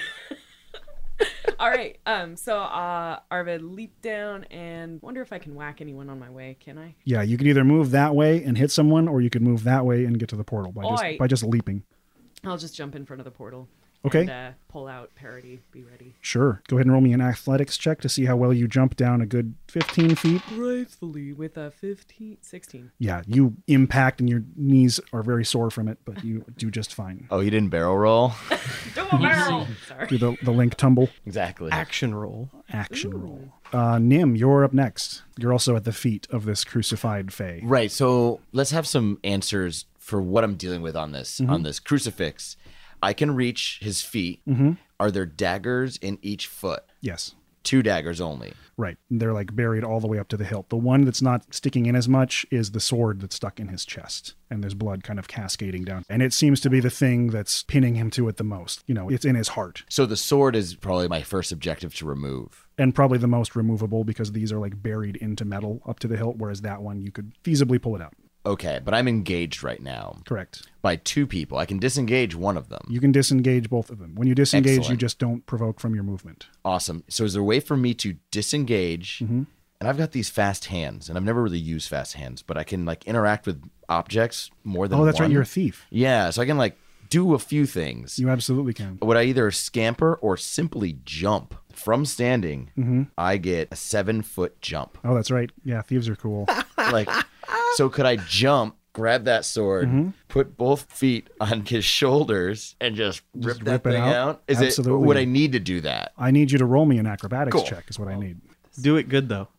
All right, so Arvid, leap down and wonder if I can whack anyone on my way, can I? Yeah, you could either move that way and hit someone, or you could move that way and get to the portal by just leaping. I'll just jump in front of the portal. Okay. And pull out parody, be ready. Sure. Go ahead and roll me an athletics check to see how well you jump down a good 15 feet. Gracefully with a 16. Yeah, you impact and your knees are very sore from it, but you do just fine. Oh, you didn't barrel roll? Do a barrel! Sorry. Do the link tumble. Exactly. Action roll. Action roll. Nim, you're up next. You're also at the feet of this crucified fae. Right. So let's have some answers for what I'm dealing with on this crucifix. I can reach his feet. Are there daggers in each foot? Yes. 2 daggers only. Right. They're like buried all the way up to the hilt. The one that's not sticking in as much is the sword that's stuck in his chest. And there's blood kind of cascading down. And it seems to be the thing that's pinning him to it the most. You know, it's in his heart. So the sword is probably my first objective to remove. And probably the most removable because these are like buried into metal up to the hilt, whereas that one you could feasibly pull it out. Okay, but I'm engaged right now. Correct. By 2 people. I can disengage one of them. You can disengage both of them. When you disengage, Excellent. you just don't provoke from your movement. Awesome. So is there a way for me to disengage? And I've got these fast hands, and I've never really used fast hands, but I can like interact with objects more than Oh, that's one. right. You're a thief. Yeah, so I can like do a few things. You absolutely can. Would I either scamper or simply jump? From standing, I get a 7-foot jump. Oh, that's right. Yeah, thieves are cool. Like, so could I jump, grab that sword, put both feet on his shoulders, and just rip that rip it thing out? out? Absolutely. Would I need to do that? I need you to roll me an acrobatics Cool. check is what I need. Do it good, though.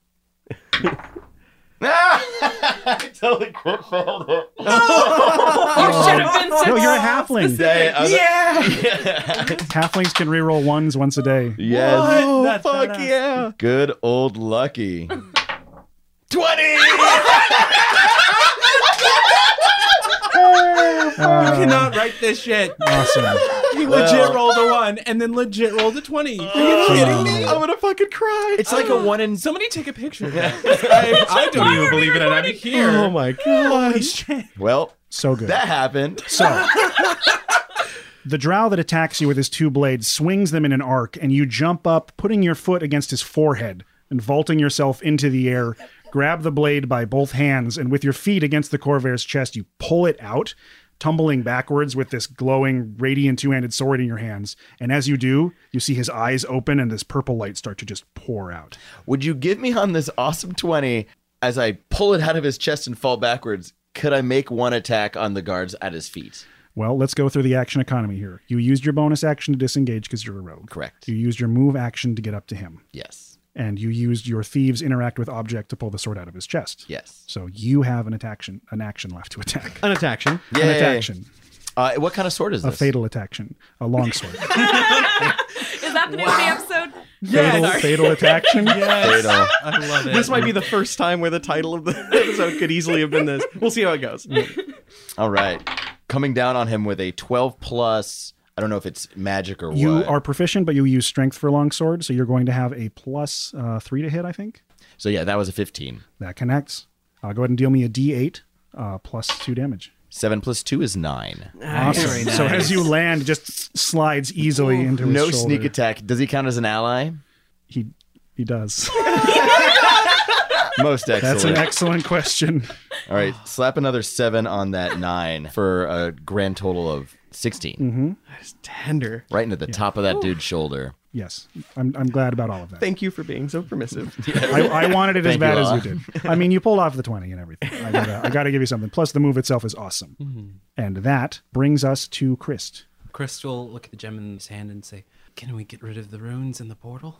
I totally crit failed it. You should have been No, you're a halfling. Halflings can reroll 1s once a day. Yes. Oh, That's fuck badass. yeah. Good old Lucky. 20! You cannot write this shit. Awesome. You legit rolled a 1 and then legit rolled a 20. Are you kidding me? I'm gonna fucking cry. It's like a 1 in... Somebody take a picture of that. I don't even believe it, and I'm here. Oh my god. Holy shit. Well, So good. that happened. So, the drow that attacks you with his 2 blades swings them in an arc, and you jump up, putting your foot against his forehead and vaulting yourself into the air. Grab the blade by both hands, and with your feet against the Corvair's chest, you pull it out, tumbling backwards with this glowing, radiant 2-handed sword in your hands. And as you do, you see his eyes open, and this purple light start to just pour out. Would you give me on this awesome 20 as I pull it out of his chest and fall backwards? Could I make 1 attack on the guards at his feet? Well, let's go through the action economy here. You used your bonus action to disengage because you're a rogue. Correct. You used your move action to get up to him. Yes. And you used your thieves interact with object to pull the sword out of his chest. Yes. So you have an action left to attack. An attack. An attack. What kind of sword is A this? fatal attack. A long sword. Is that the name of the episode? Fatal attraction. Fatal. I love it. This might be the first time where the title of the episode could easily have been this. We'll see how it goes. All right. Coming down on him with a 12 plus. I don't know if it's magic or You what. are proficient, but you use strength for longsword, so you're going to have a plus 3 to hit, I think. So yeah, that was a 15. That connects. Go ahead and deal me a d8 plus 2 damage. 7 plus 2 is 9. Awesome. Very So nice. as you land, it just slides easily into his No shoulder. sneak attack. Does he count as an ally? He does. Most excellent. That's an excellent question. All right, slap another 7 on that 9 for a grand total of 16. It's tender. Right into the top of that dude's shoulder. Yes, I'm glad about all of that. Thank you for being so permissive. I wanted it as Thank bad you, as Law. you did. I mean, you pulled off the 20 and everything. I gotta give you something. Plus, the move itself is awesome. And that brings us to Christ. Chris will look at the gem in his hand and say, "Can we get rid of the runes in the portal?"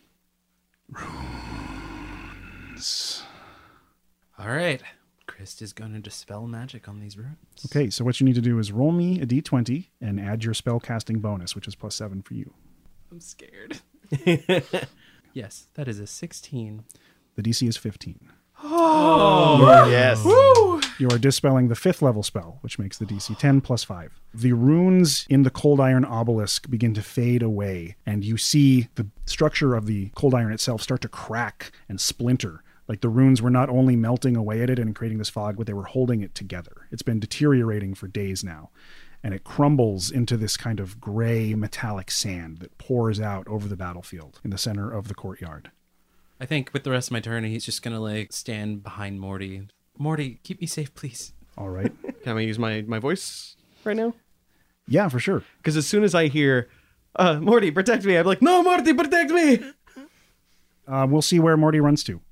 All right. Chris is going to dispel magic on these runes. Okay, so what you need to do is roll me a d20 and add your spell casting bonus, which is plus 7 for you. I'm scared. Yes, that is a 16. The DC is 15. Yes. You are dispelling the 5th level spell, which makes the DC 10 plus 5. The runes in the cold iron obelisk begin to fade away, and you see the structure of the cold iron itself start to crack and splinter. Like the runes were not only melting away at it and creating this fog, but they were holding it together. It's been deteriorating for days now, and it crumbles into this kind of gray metallic sand that pours out over the battlefield in the center of the courtyard. I think with the rest of my turn, he's just going to like stand behind Morty. Morty, keep me safe, please. All right. Can I use my voice right now? Yeah, for sure. Because as soon as I hear, Morty, protect me, I'm like, no, Morty, protect me. We'll see where Morty runs to.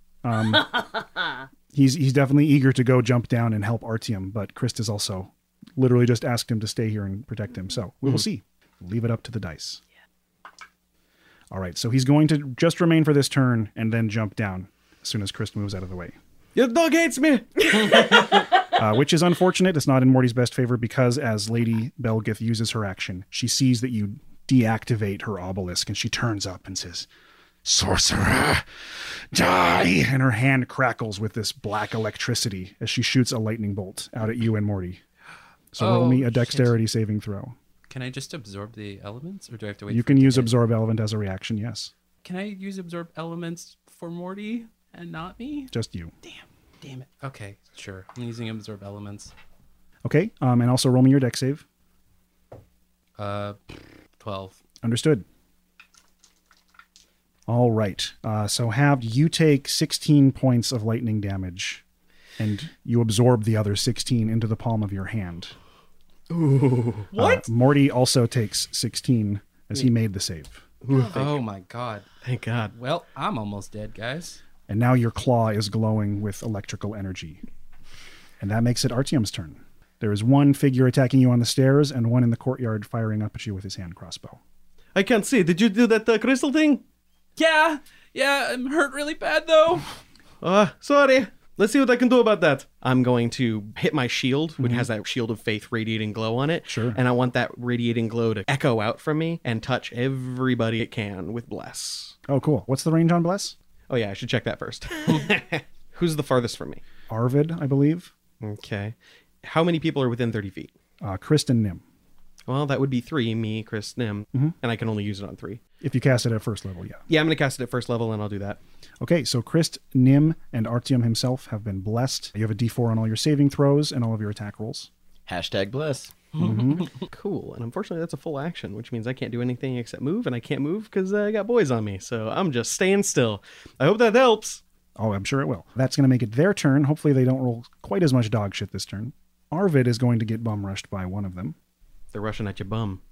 He's definitely eager to go jump down and help Artyom, but Christ has also literally just asked him to stay here and protect him. So we will see. Leave it up to the dice. All right, so he's going to just remain for this turn and then jump down as soon as Christ moves out of the way. Your dog hates me. Which is unfortunate. It's not in Morty's best favor because as Lady Belgith uses her action, she sees that you deactivate her obelisk and she turns up and says, "Sorcerer, die!" And her hand crackles with this black electricity as she shoots a lightning bolt out at you and Morty. So roll me a dexterity saving throw. Can I just absorb the elements, or do I have to wait? You for can it to use hit? absorb element as a reaction, yes. Can I use absorb elements for Morty and not me? Just you. Damn it. Okay, sure. I'm using absorb elements. Okay, and also roll me your dex save. 12. Understood. All right. So Halved, you take 16 points of lightning damage, and you absorb the other 16 into the palm of your hand. Ooh. What? Morty also takes 16 as he made the save. Oh my god. Thank God. Well, I'm almost dead, guys. And now your claw is glowing with electrical energy. And that makes it Artyom's turn. There is one figure attacking you on the stairs and one in the courtyard firing up at you with his hand crossbow. I can't see. Did you do that crystal thing? Yeah, I'm hurt really bad though. Sorry. Let's see what I can do about that. I'm going to hit my shield, which has that shield of faith radiating glow on it. Sure. And I want that radiating glow to echo out from me and touch everybody it can with bless. Oh, cool. What's the range on Bless? Oh yeah, I should check that first. Who's the farthest from me? Arvid, I believe. Okay. How many people are within 30 feet? Kristen Nim. Well, that would be 3, me, Chris, Nim, and I can only use it on 3. If you cast it at first level, yeah. Yeah, I'm going to cast it at first level, and I'll do that. Okay, so Christ, Nim, and Artyom himself have been blessed. You have a d4 on all your saving throws and all of your attack rolls. #bless. Cool. And unfortunately, that's a full action, which means I can't do anything except move, and I can't move because I got boys on me. So I'm just staying still. I hope that helps. Oh, I'm sure it will. That's going to make it their turn. Hopefully they don't roll quite as much dog shit this turn. Arvid is going to get bum rushed by one of them. They're rushing at your bum.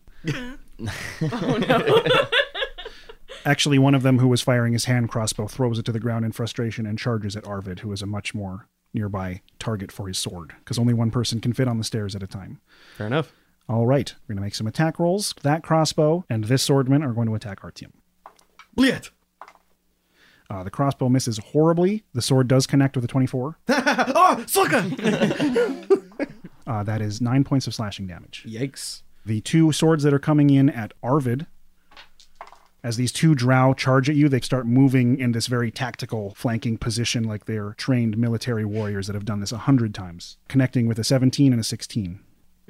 Oh no. Actually, one of them who was firing his hand crossbow throws it to the ground in frustration and charges at Arvid, who is a much more nearby target for his sword, because only one person can fit on the stairs at a time. Fair enough. All right, we're going to make some attack rolls. That crossbow and this swordman are going to attack Artyom. Bliet! The crossbow misses horribly. The sword does connect with a 24. Oh, sucker! That is 9 points of slashing damage. Yikes. The two swords that are coming in at Arvid As these two drow charge at you, they start moving in this very tactical flanking position like they're trained military warriors that have done this 100 times, connecting with a 17 and a 16.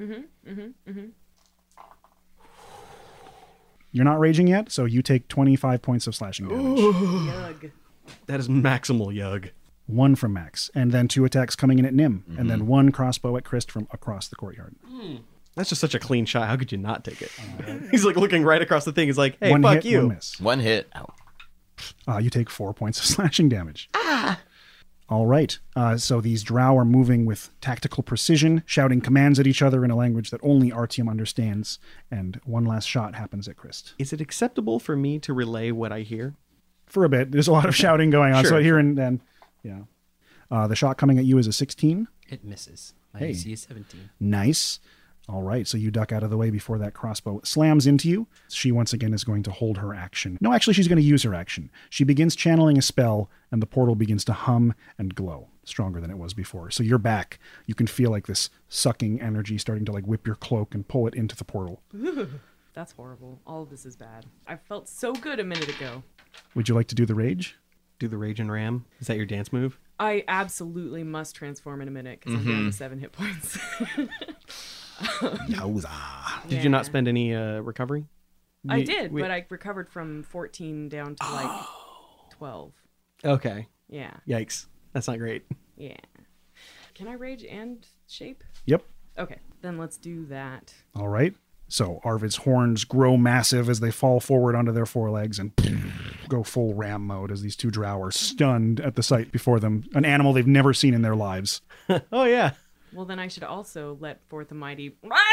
You're not raging yet, so you take 25 points of slashing damage. Yug. That is maximal yug. 1 from Max, and then 2 attacks coming in at Nim, and then 1 crossbow at Christ from across the courtyard. That's just such a clean shot. How could you not take it? He's like looking right across the thing. He's like, hey, One fuck hit, you. 1 miss. 1 hit. Ow. You take 4 points of slashing damage. All right. So these drow are moving with tactical precision, shouting commands at each other in a language that only Artyom understands. And one last shot happens at Christ. Is it acceptable for me to relay what I hear? For a bit. There's a lot of shouting going on. Sure. So here and then, yeah. The shot coming at you is a 16. It misses. My Hey. AC is 17. Nice. All right, so you duck out of the way before that crossbow slams into you. She once again is going to hold her action. No, actually, she's going to use her action. She begins channeling a spell, and the portal begins to hum and glow, stronger than it was before. So you're back. You can feel like this sucking energy starting to like whip your cloak and pull it into the portal. That's horrible. All of this is bad. I felt so good a minute ago. Would you like to do the rage? Do the rage and ram? Is that your dance move? I absolutely must transform in a minute because I'm down to 7 hit points. Yowza. Did you not spend any recovery? I did, but I recovered from 14 down to like 12. Okay. Yeah. Yikes. That's not great. Yeah. Can I rage and shape? Yep. Okay, then let's do that. All right. So Arvid's horns grow massive as they fall forward onto their forelegs and go full ram mode as these two drow are stunned at the sight before them, an animal they've never seen in their lives. Oh, yeah. Well, then I should also let forth a mighty.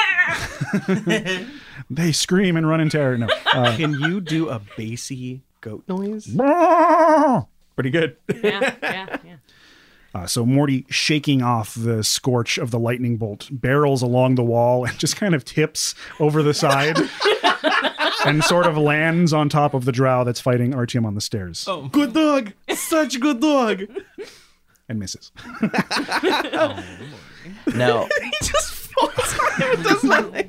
They scream and run in terror. No. Can you do a bassy goat noise? So Pretty good. Yeah. Morty, shaking off the scorch of the lightning bolt, barrels along the wall and just kind of tips over the side and sort of lands on top of the drow that's fighting Artyom on the stairs. Oh, good dog. Such good dog. And misses. Now, He just falls on him and does nothing.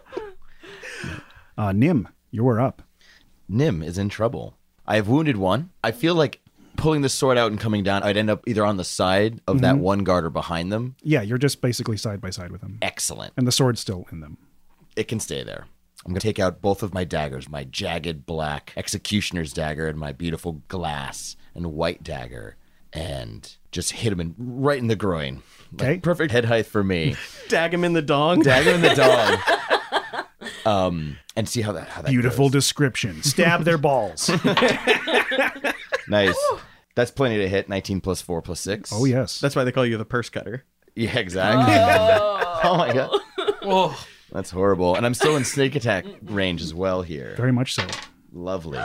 Nim, you're up. Nim is in trouble. I have wounded one. I feel like pulling the sword out and coming down, I'd end up either on the side of that one guard or behind them. Yeah, you're just basically side by side with them. Excellent. And the sword's still in them. It can stay there. I'm going to take out both of my daggers, my jagged black executioner's dagger and my beautiful glass and white dagger, and just hit him right in the groin. Okay. Like, perfect head height for me. Dag him in the dong. Dag him in the dog. And see how that Beautiful goes. description. Stab their balls. Nice. That's plenty to hit. 19 plus 4 plus 6. Oh, yes. That's why they call you the purse cutter. Yeah, exactly. Oh my god. Whoa. That's horrible. And I'm still in snake attack range as well here. Very much so. Lovely.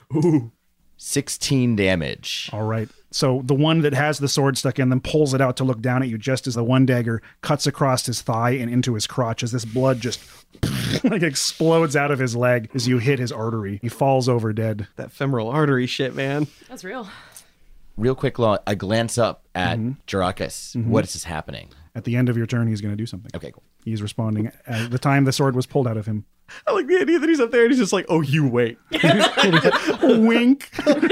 16 damage. All right. So the one that has the sword stuck in them pulls it out to look down at you just as the one dagger cuts across his thigh and into his crotch as this blood just like explodes out of his leg as you hit his artery. He falls over dead. That femoral artery shit, man. That's real. Real quick, I glance up at Jarakas. What is happening? At the end of your turn, he's going to do something. Okay, cool. He's responding at the time the sword was pulled out of him. I like the idea that he's up there and he's just like, oh, you wait. Wink.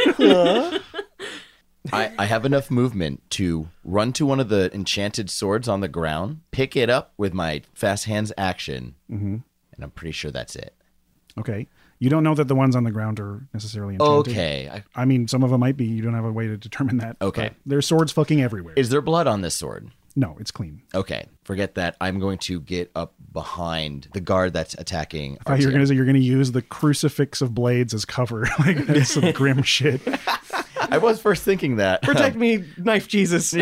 I have enough movement to run to one of the enchanted swords on the ground, pick it up with my fast hands action, and I'm pretty sure that's it. Okay. You don't know that the ones on the ground are necessarily enchanted. Okay. I mean, some of them might be. You don't have a way to determine that. Okay. But there's swords fucking everywhere. Is there blood on this sword? No, it's clean. Okay. Forget that. I'm going to get up behind the guard that's attacking. I thought you were going to say you're going to use the crucifix of blades as cover. Like, that's some grim shit. I was first thinking that. Protect me, knife Jesus.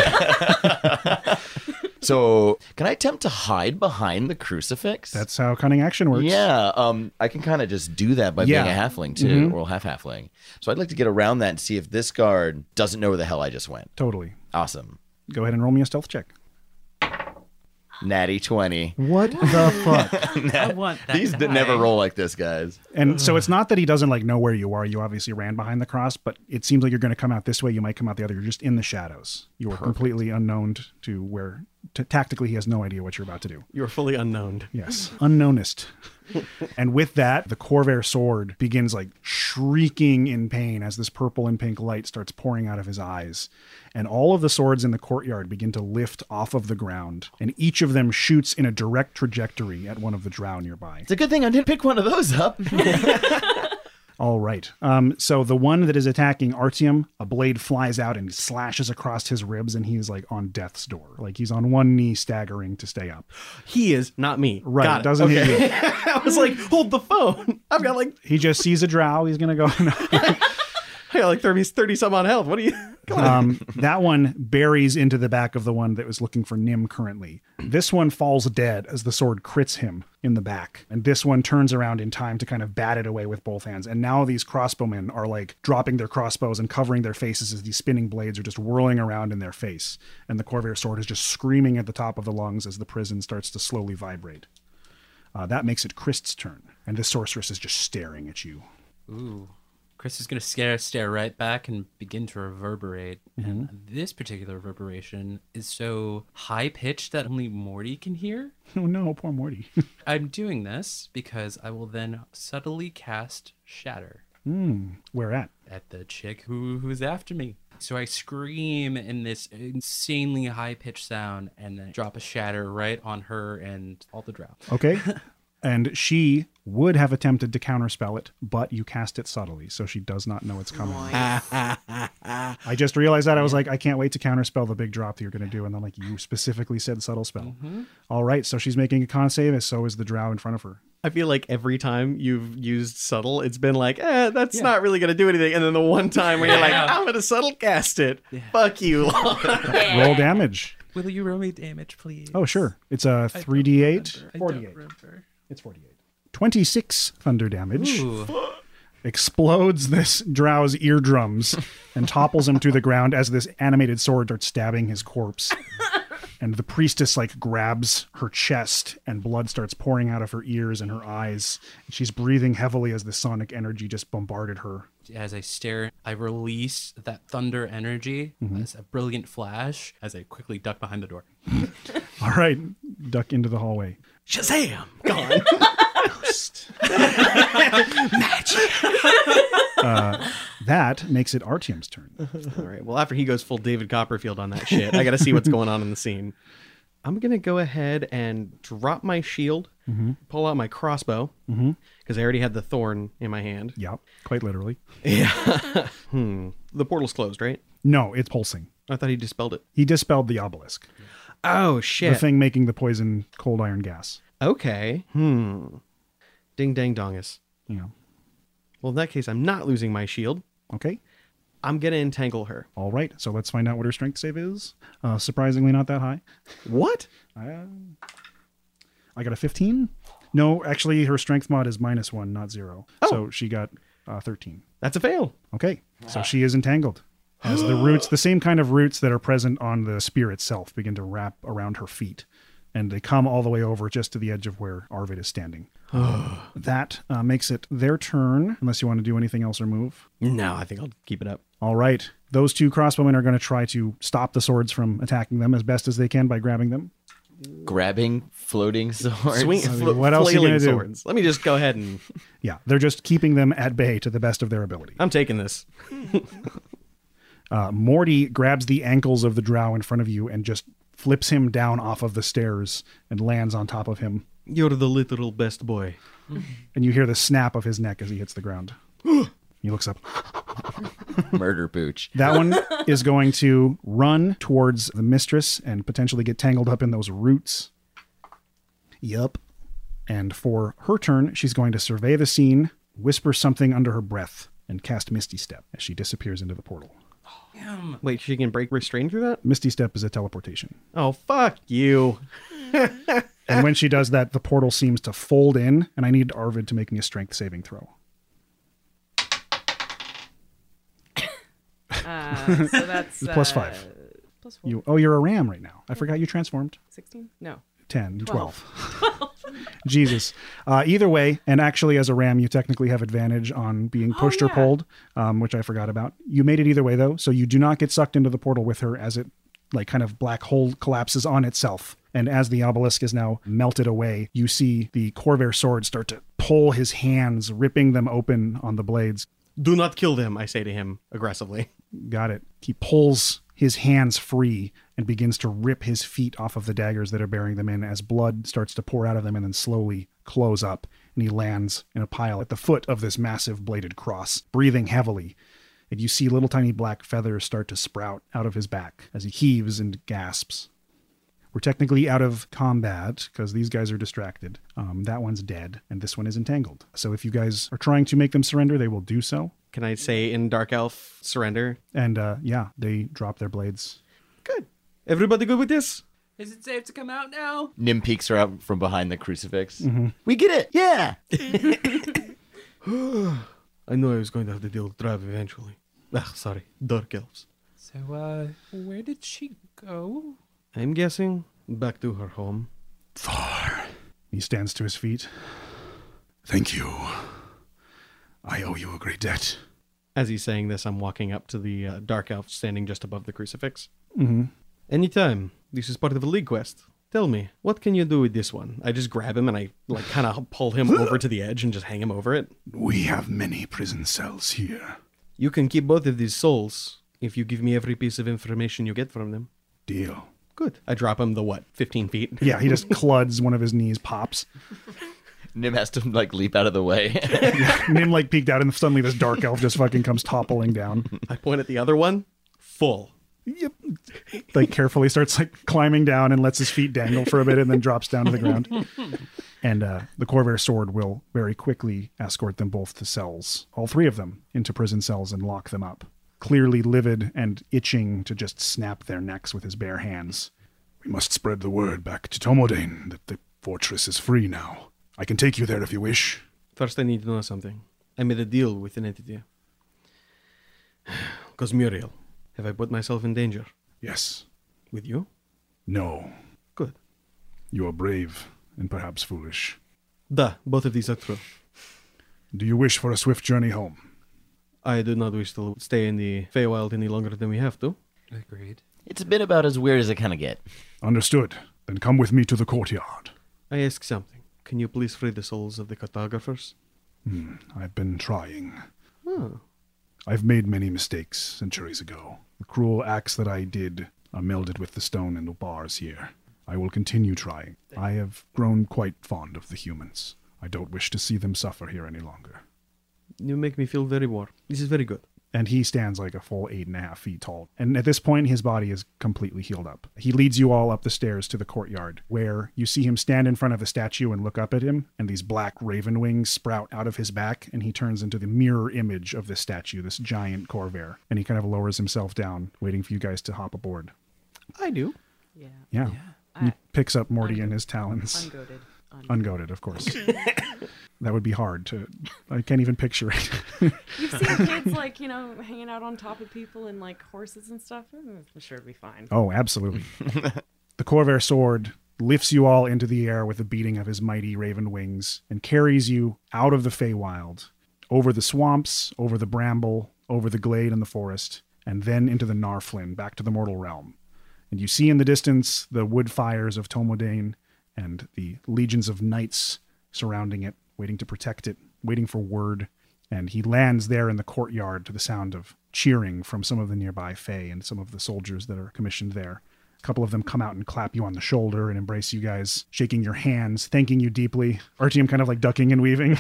So, can I attempt to hide behind the crucifix? That's how cunning action works. Yeah, I can kind of just do that by Yeah. being a halfling too, or half halfling. So I'd like to get around that and see if this guard doesn't know where the hell I just went. Totally. Awesome. Go ahead and roll me a stealth check. Natty 20. What the fuck? I want that. These never roll like this, guys. And so it's not that he doesn't like know where you are. You obviously ran behind the cross, but it seems like you're going to come out this way. You might come out the other. You're just in the shadows. You are completely unknown to where tactically, he has no idea what you're about to do. You are fully unknown. Yes, unknownest. And with that, the Corvair sword begins like shrieking in pain as this purple and pink light starts pouring out of his eyes. And all of the swords in the courtyard begin to lift off of the ground, and each of them shoots in a direct trajectory at one of the drow nearby. It's a good thing I didn't pick one of those up. All right. So the one that is attacking Artyom, a blade flies out and slashes across his ribs, and he's like on death's door. Like he's on one knee, staggering to stay up. He is, not me. Right. Got it. Doesn't hit you. I was like, hold the phone. I've got like He just sees a drow. He's going to go. I got like 30 some on health. What are you? That one buries into the back of the one that was looking for Nim currently. This one falls dead as the sword crits him in the back. And this one turns around in time to kind of bat it away with both hands. And now these crossbowmen are like dropping their crossbows and covering their faces as these spinning blades are just whirling around in their face. And the Corvair sword is just screaming at the top of the lungs as the prison starts to slowly vibrate. That makes it Krist's turn. And the sorceress is just staring at you. Ooh. Chris is going to stare right back and begin to reverberate. And this particular reverberation is so high-pitched that only Morty can hear. Oh no, poor Morty. I'm doing this because I will then subtly cast Shatter. Where at? At the chick who's after me. So I scream in this insanely high-pitched sound and then drop a Shatter right on her and all the drow. Okay. And she would have attempted to counterspell it, but you cast it subtly, so she does not know it's coming. I just realized that. I was like, I can't wait to counterspell the big drop that you're going to do. And then like, you specifically said subtle spell. All right, so she's making a con save, and so is the drow in front of her. I feel like every time you've used subtle, it's been like, that's not really going to do anything. And then the one time where you're like, I'm going to subtle cast it. Fuck you. Roll damage. Will you roll me damage, please? Oh, sure. It's a 3d8. 48. It's 48. 26 thunder damage. Ooh. Explodes this drow's eardrums and topples him to the ground as this animated sword starts stabbing his corpse. And the priestess like grabs her chest and blood starts pouring out of her ears and her eyes. And she's breathing heavily as the sonic energy just bombarded her. As I stare, I release that thunder energy as a brilliant flash as I quickly duck behind the door. All right, duck into the hallway. Shazam! Gone. That makes it Artyom's turn. All right. Well, after he goes full David Copperfield on that shit, I got to see what's going on in the scene. I'm going to go ahead and drop my shield, pull out my crossbow, because I already had the thorn in my hand. Yep, quite literally. Yeah. The portal's closed, right? No, it's pulsing. I thought he dispelled it. He dispelled the obelisk. Oh, shit. The thing making the poison cold iron gas. Okay. Ding dang dongus. Yeah. Well, in that case, I'm not losing my shield. Okay. I'm going to entangle her. All right. So let's find out what her strength save is. Surprisingly not that high. What? I got a 15. No, actually, her strength mod is -1, not 0. Oh. So she got 13. That's a fail. Okay. So she is entangled. As the roots, the same kind of roots that are present on the spear itself, begin to wrap around her feet. And they come all the way over just to the edge of where Arvid is standing. That makes it their turn, unless you want to do anything else or move. No, I think I'll keep it up. All right. Those two crossbowmen are going to try to stop the swords from attacking them as best as they can by grabbing them. Grabbing floating swords. What else are you flailing gonna do? swords. Let me just go ahead and... Yeah, they're just keeping them at bay to the best of their ability. I'm taking this. Morty grabs the ankles of the drow in front of you and just flips him down off of the stairs and lands on top of him. You're the literal best boy. And you hear the snap of his neck as he hits the ground. He looks up. Murder pooch. That one is going to run towards the mistress and potentially get tangled up in those roots. Yup. And for her turn, she's going to survey the scene, whisper something under her breath, and cast Misty Step as she disappears into the portal. Wait, she can break restraint through that? Misty Step is a teleportation. Oh, fuck you. And when she does that, the portal seems to fold in, and I need Arvid to make me a strength saving throw. So that's +5. +4. You're a ram right now. I forgot you transformed. 16? No. 10, 12. Jesus. Either way, and actually as a ram, you technically have advantage on being pushed or pulled, which I forgot about. You made it either way, though, so you do not get sucked into the portal with her as it like kind of black hole collapses on itself. And as the obelisk is now melted away, you see the Corvair sword start to pull his hands, ripping them open on the blades. Do not kill them, I say to him aggressively. Got it. He pulls his hands free and begins to rip his feet off of the daggers that are bearing them in as blood starts to pour out of them and then slowly close up. And he lands in a pile at the foot of this massive bladed cross, breathing heavily. And you see little tiny black feathers start to sprout out of his back as he heaves and gasps. We're technically out of combat because these guys are distracted. That one's dead, and this one is entangled. So if you guys are trying to make them surrender, they will do so. Can I say in Dark Elf, surrender? And yeah, they drop their blades. Good. Everybody good with this? Is it safe to come out now? Nim peeks her out from behind the crucifix. We get it. Yeah. I knew I was going to have to deal with Trav eventually. Sorry, Dark Elves. So, where did she go? I'm guessing back to her home. Thar. He stands to his feet. Thank you. I owe you a great debt. As he's saying this, I'm walking up to the Dark Elf standing just above the crucifix. Mm-hmm. Anytime. This is part of a league quest. Tell me, what can you do with this one? I just grab him and I kind of pull him over to the edge and just hang him over it. We have many prison cells here. You can keep both of these souls if you give me every piece of information you get from them. Deal. Good. I drop him the 15 feet? Yeah, he just cluds, one of his knees pops. Nim has to leap out of the way. Nim peeked out and suddenly this dark elf just fucking comes toppling down. I point at the other one. Full. Yep. Carefully starts climbing down and lets his feet dangle for a bit and then drops down to the ground. And the Corvair sword will very quickly escort them both to cells, all three of them, into prison cells and lock them up. Clearly livid and itching to just snap their necks with his bare hands. We must spread the word back to Tomodane that the fortress is free now. I can take you there if you wish. First, I need to know something. I made a deal with an entity. Because Muriel, have I put myself in danger? Yes. With you? No. Good. You are brave and perhaps foolish. Both of these are true. Do you wish for a swift journey home? I do not wish to stay in the Feywild any longer than we have to. Agreed. It's been about as weird as it kind of get. Understood. Then come with me to the courtyard. I ask something. Can you please free the souls of the cartographers? I've been trying. Oh. I've made many mistakes centuries ago. The cruel acts that I did are melded with the stone and the bars here. I will continue trying. I have grown quite fond of the humans. I don't wish to see them suffer here any longer. You make me feel very warm. This is very good. And he stands a full 8.5 feet tall. And at this point, his body is completely healed up. He leads you all up the stairs to the courtyard, where you see him stand in front of the statue and look up at him, and these black raven wings sprout out of his back, and he turns into the mirror image of this statue, this giant Corvair. And he kind of lowers himself down, waiting for you guys to hop aboard. I do. Yeah. He picks up Morty in his talons. Ungoated. Ungoated, of course. That would be hard to... I can't even picture it. You've seen kids, hanging out on top of people and, horses and stuff? I'm sure it'd be fine. Oh, absolutely. The Corvair sword lifts you all into the air with the beating of his mighty raven wings and carries you out of the Feywild, over the swamps, over the bramble, over the glade and the forest, and then into the Narflin, back to the mortal realm. And you see in the distance the wood fires of Tomodane and the legions of knights surrounding it, waiting to protect it, waiting for word. And he lands there in the courtyard to the sound of cheering from some of the nearby Fey and some of the soldiers that are commissioned there. A couple of them come out and clap you on the shoulder and embrace you guys, shaking your hands, thanking you deeply. Artyom kind of ducking and weaving.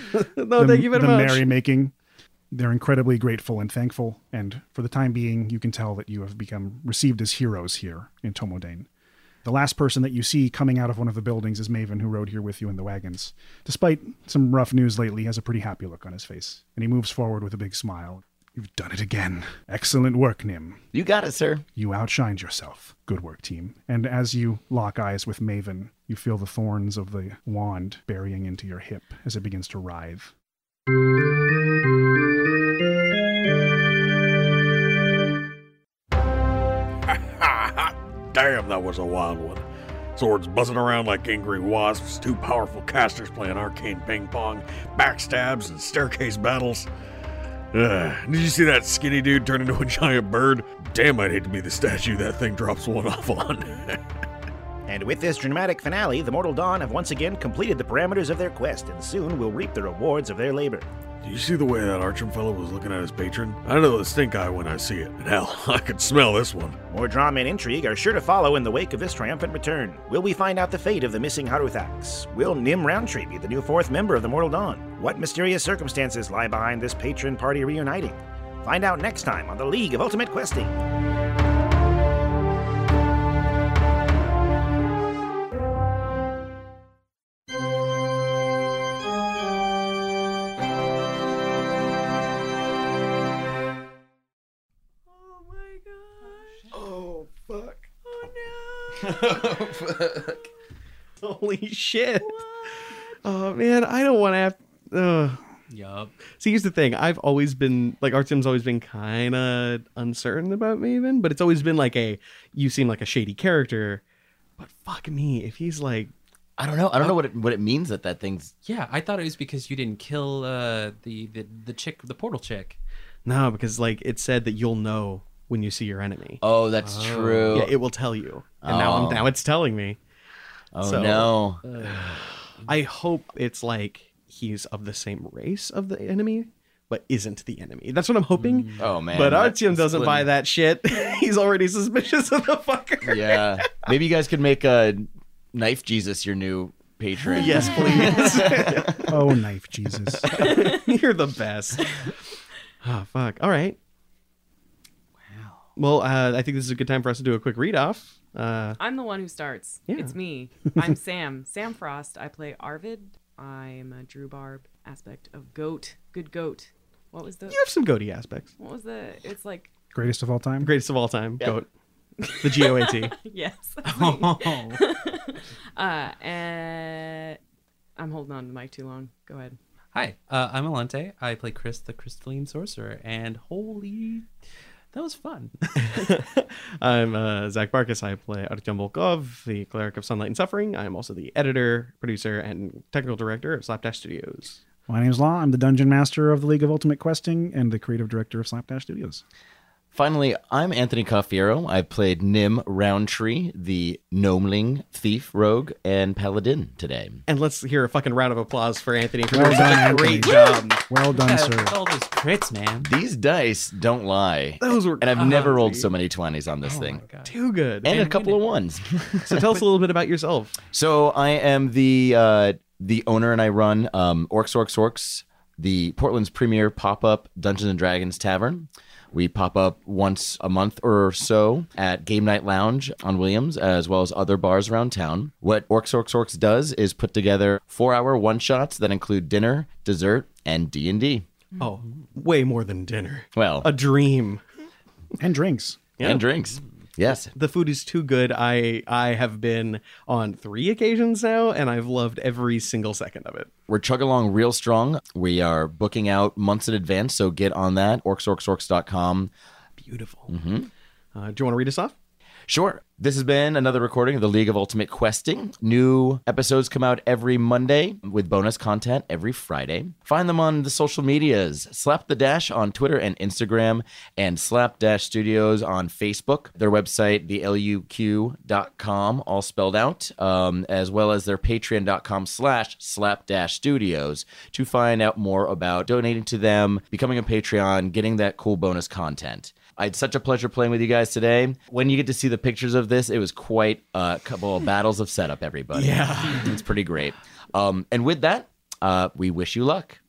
No, thank you very much. The merrymaking. They're incredibly grateful and thankful. And for the time being, you can tell that you have become received as heroes here in Tomodane. The last person that you see coming out of one of the buildings is Maven, who rode here with you in the wagons. Despite some rough news lately, he has a pretty happy look on his face. And he moves forward with a big smile. You've done it again. Excellent work, Nim. You got it, sir. You outshined yourself. Good work, team. And as you lock eyes with Maven, you feel the thorns of the wand burying into your hip as it begins to writhe. Damn, that was a wild one. Swords buzzing around like angry wasps, two powerful casters playing arcane ping pong, backstabs, and staircase battles. Did you see that skinny dude turn into a giant bird? Damn, I'd hate to be the statue that thing drops one off on. And with this dramatic finale, the Mortal Dawn have once again completed the parameters of their quest and soon will reap the rewards of their labor. Do you see the way that Archon fellow was looking at his patron? I know the stink eye when I see it. And hell, I could smell this one. More drama and intrigue are sure to follow in the wake of this triumphant return. Will we find out the fate of the missing Haruthax? Will Nim Roundtree be the new 4th member of the Mortal Dawn? What mysterious circumstances lie behind this patron party reuniting? Find out next time on the League of Ultimate Questing. Holy shit. Oh, man, I don't want to have... Yup. See, here's the thing. I've always been, like, Artyom's always been kind of uncertain about Maven, but it's always been like you seem like a shady character, but fuck me, if he's like... I don't know. I don't know what it means that thing's... Yeah, I thought it was because you didn't kill the chick, the portal chick. No, because, like, it said that you'll know when you see your enemy. Oh, that's true. Yeah, it will tell you. And now it's telling me. Oh, So, no. I hope it's like he's of the same race of the enemy, but isn't the enemy. That's what I'm hoping. Oh, man. But that's Artyom doesn't splitting. buy that shit. He's already suspicious of the fucker. Yeah. Maybe you guys could make Knife Jesus your new patron. Yes, please. Oh, Knife Jesus. You're the best. Oh, fuck. All right. Wow. Well, I think this is a good time for us to do a quick read-off. I'm the one who starts. Yeah. It's me. I'm Sam. Sam Frost. I play Arvid. I'm a Drew Barb aspect of Goat. Good Goat. What was the... You have some goatee aspects. What was the... It's like... Greatest of all time. Greatest of all time. Yeah. Goat. The GOAT. Yes. And I'm holding on to the mic too long. Go ahead. Hi, I'm Alante. I play Chris, the Crystalline Sorcerer, and holy, that was fun. I'm Zach Barkas. I play Artyom Volkov, the Cleric of Sunlight and Suffering. I'm also the editor, producer, and technical director of Slapdash Studios. My name's Law. I'm the Dungeon Master of the League of Ultimate Questing and the creative director of Slapdash Studios. Finally, I'm Anthony Caffiero. I played Nim Roundtree, the Gnomeling, Thief, Rogue, and Paladin today. And let's hear a fucking round of applause for Anthony for Well doing done, such a Anthony. great job. Well done, sir. All those crits, man. These dice don't lie. Those were and I've never rolled dude. so many 20s on this Oh thing. my God. Too good. And a couple of ones. So tell us a little bit about yourself. So I am the owner, and I run Orcs, the Portland's premier pop-up Dungeons and Dragons tavern. We pop up once a month or so at Game Night Lounge on Williams, as well as other bars around town. What Orcs does is put together 4-hour one-shots that include dinner, dessert, and D&D. Oh, way more than dinner. Well, A dream. And drinks. and drinks. Yes. The food is too good. I have been on 3 occasions now, and I've loved every single second of it. We're chugging along real strong. We are booking out months in advance, so get on that, orcs.com. Beautiful. Do you want to read us off? Sure. This has been another recording of the League of Ultimate Questing. New episodes come out every Monday with bonus content every Friday. Find them on the social medias. Slap the Dash on Twitter and Instagram, and Slapdash Studios on Facebook. Their website, theluq.com, all spelled out, as well as their patreon.com/slapdashstudios to find out more about donating to them, becoming a Patreon, getting that cool bonus content. I had such a pleasure playing with you guys today. When you get to see the pictures of this, it was quite a couple of battles of setup, everybody. Yeah. It's pretty great. And with that, we wish you luck.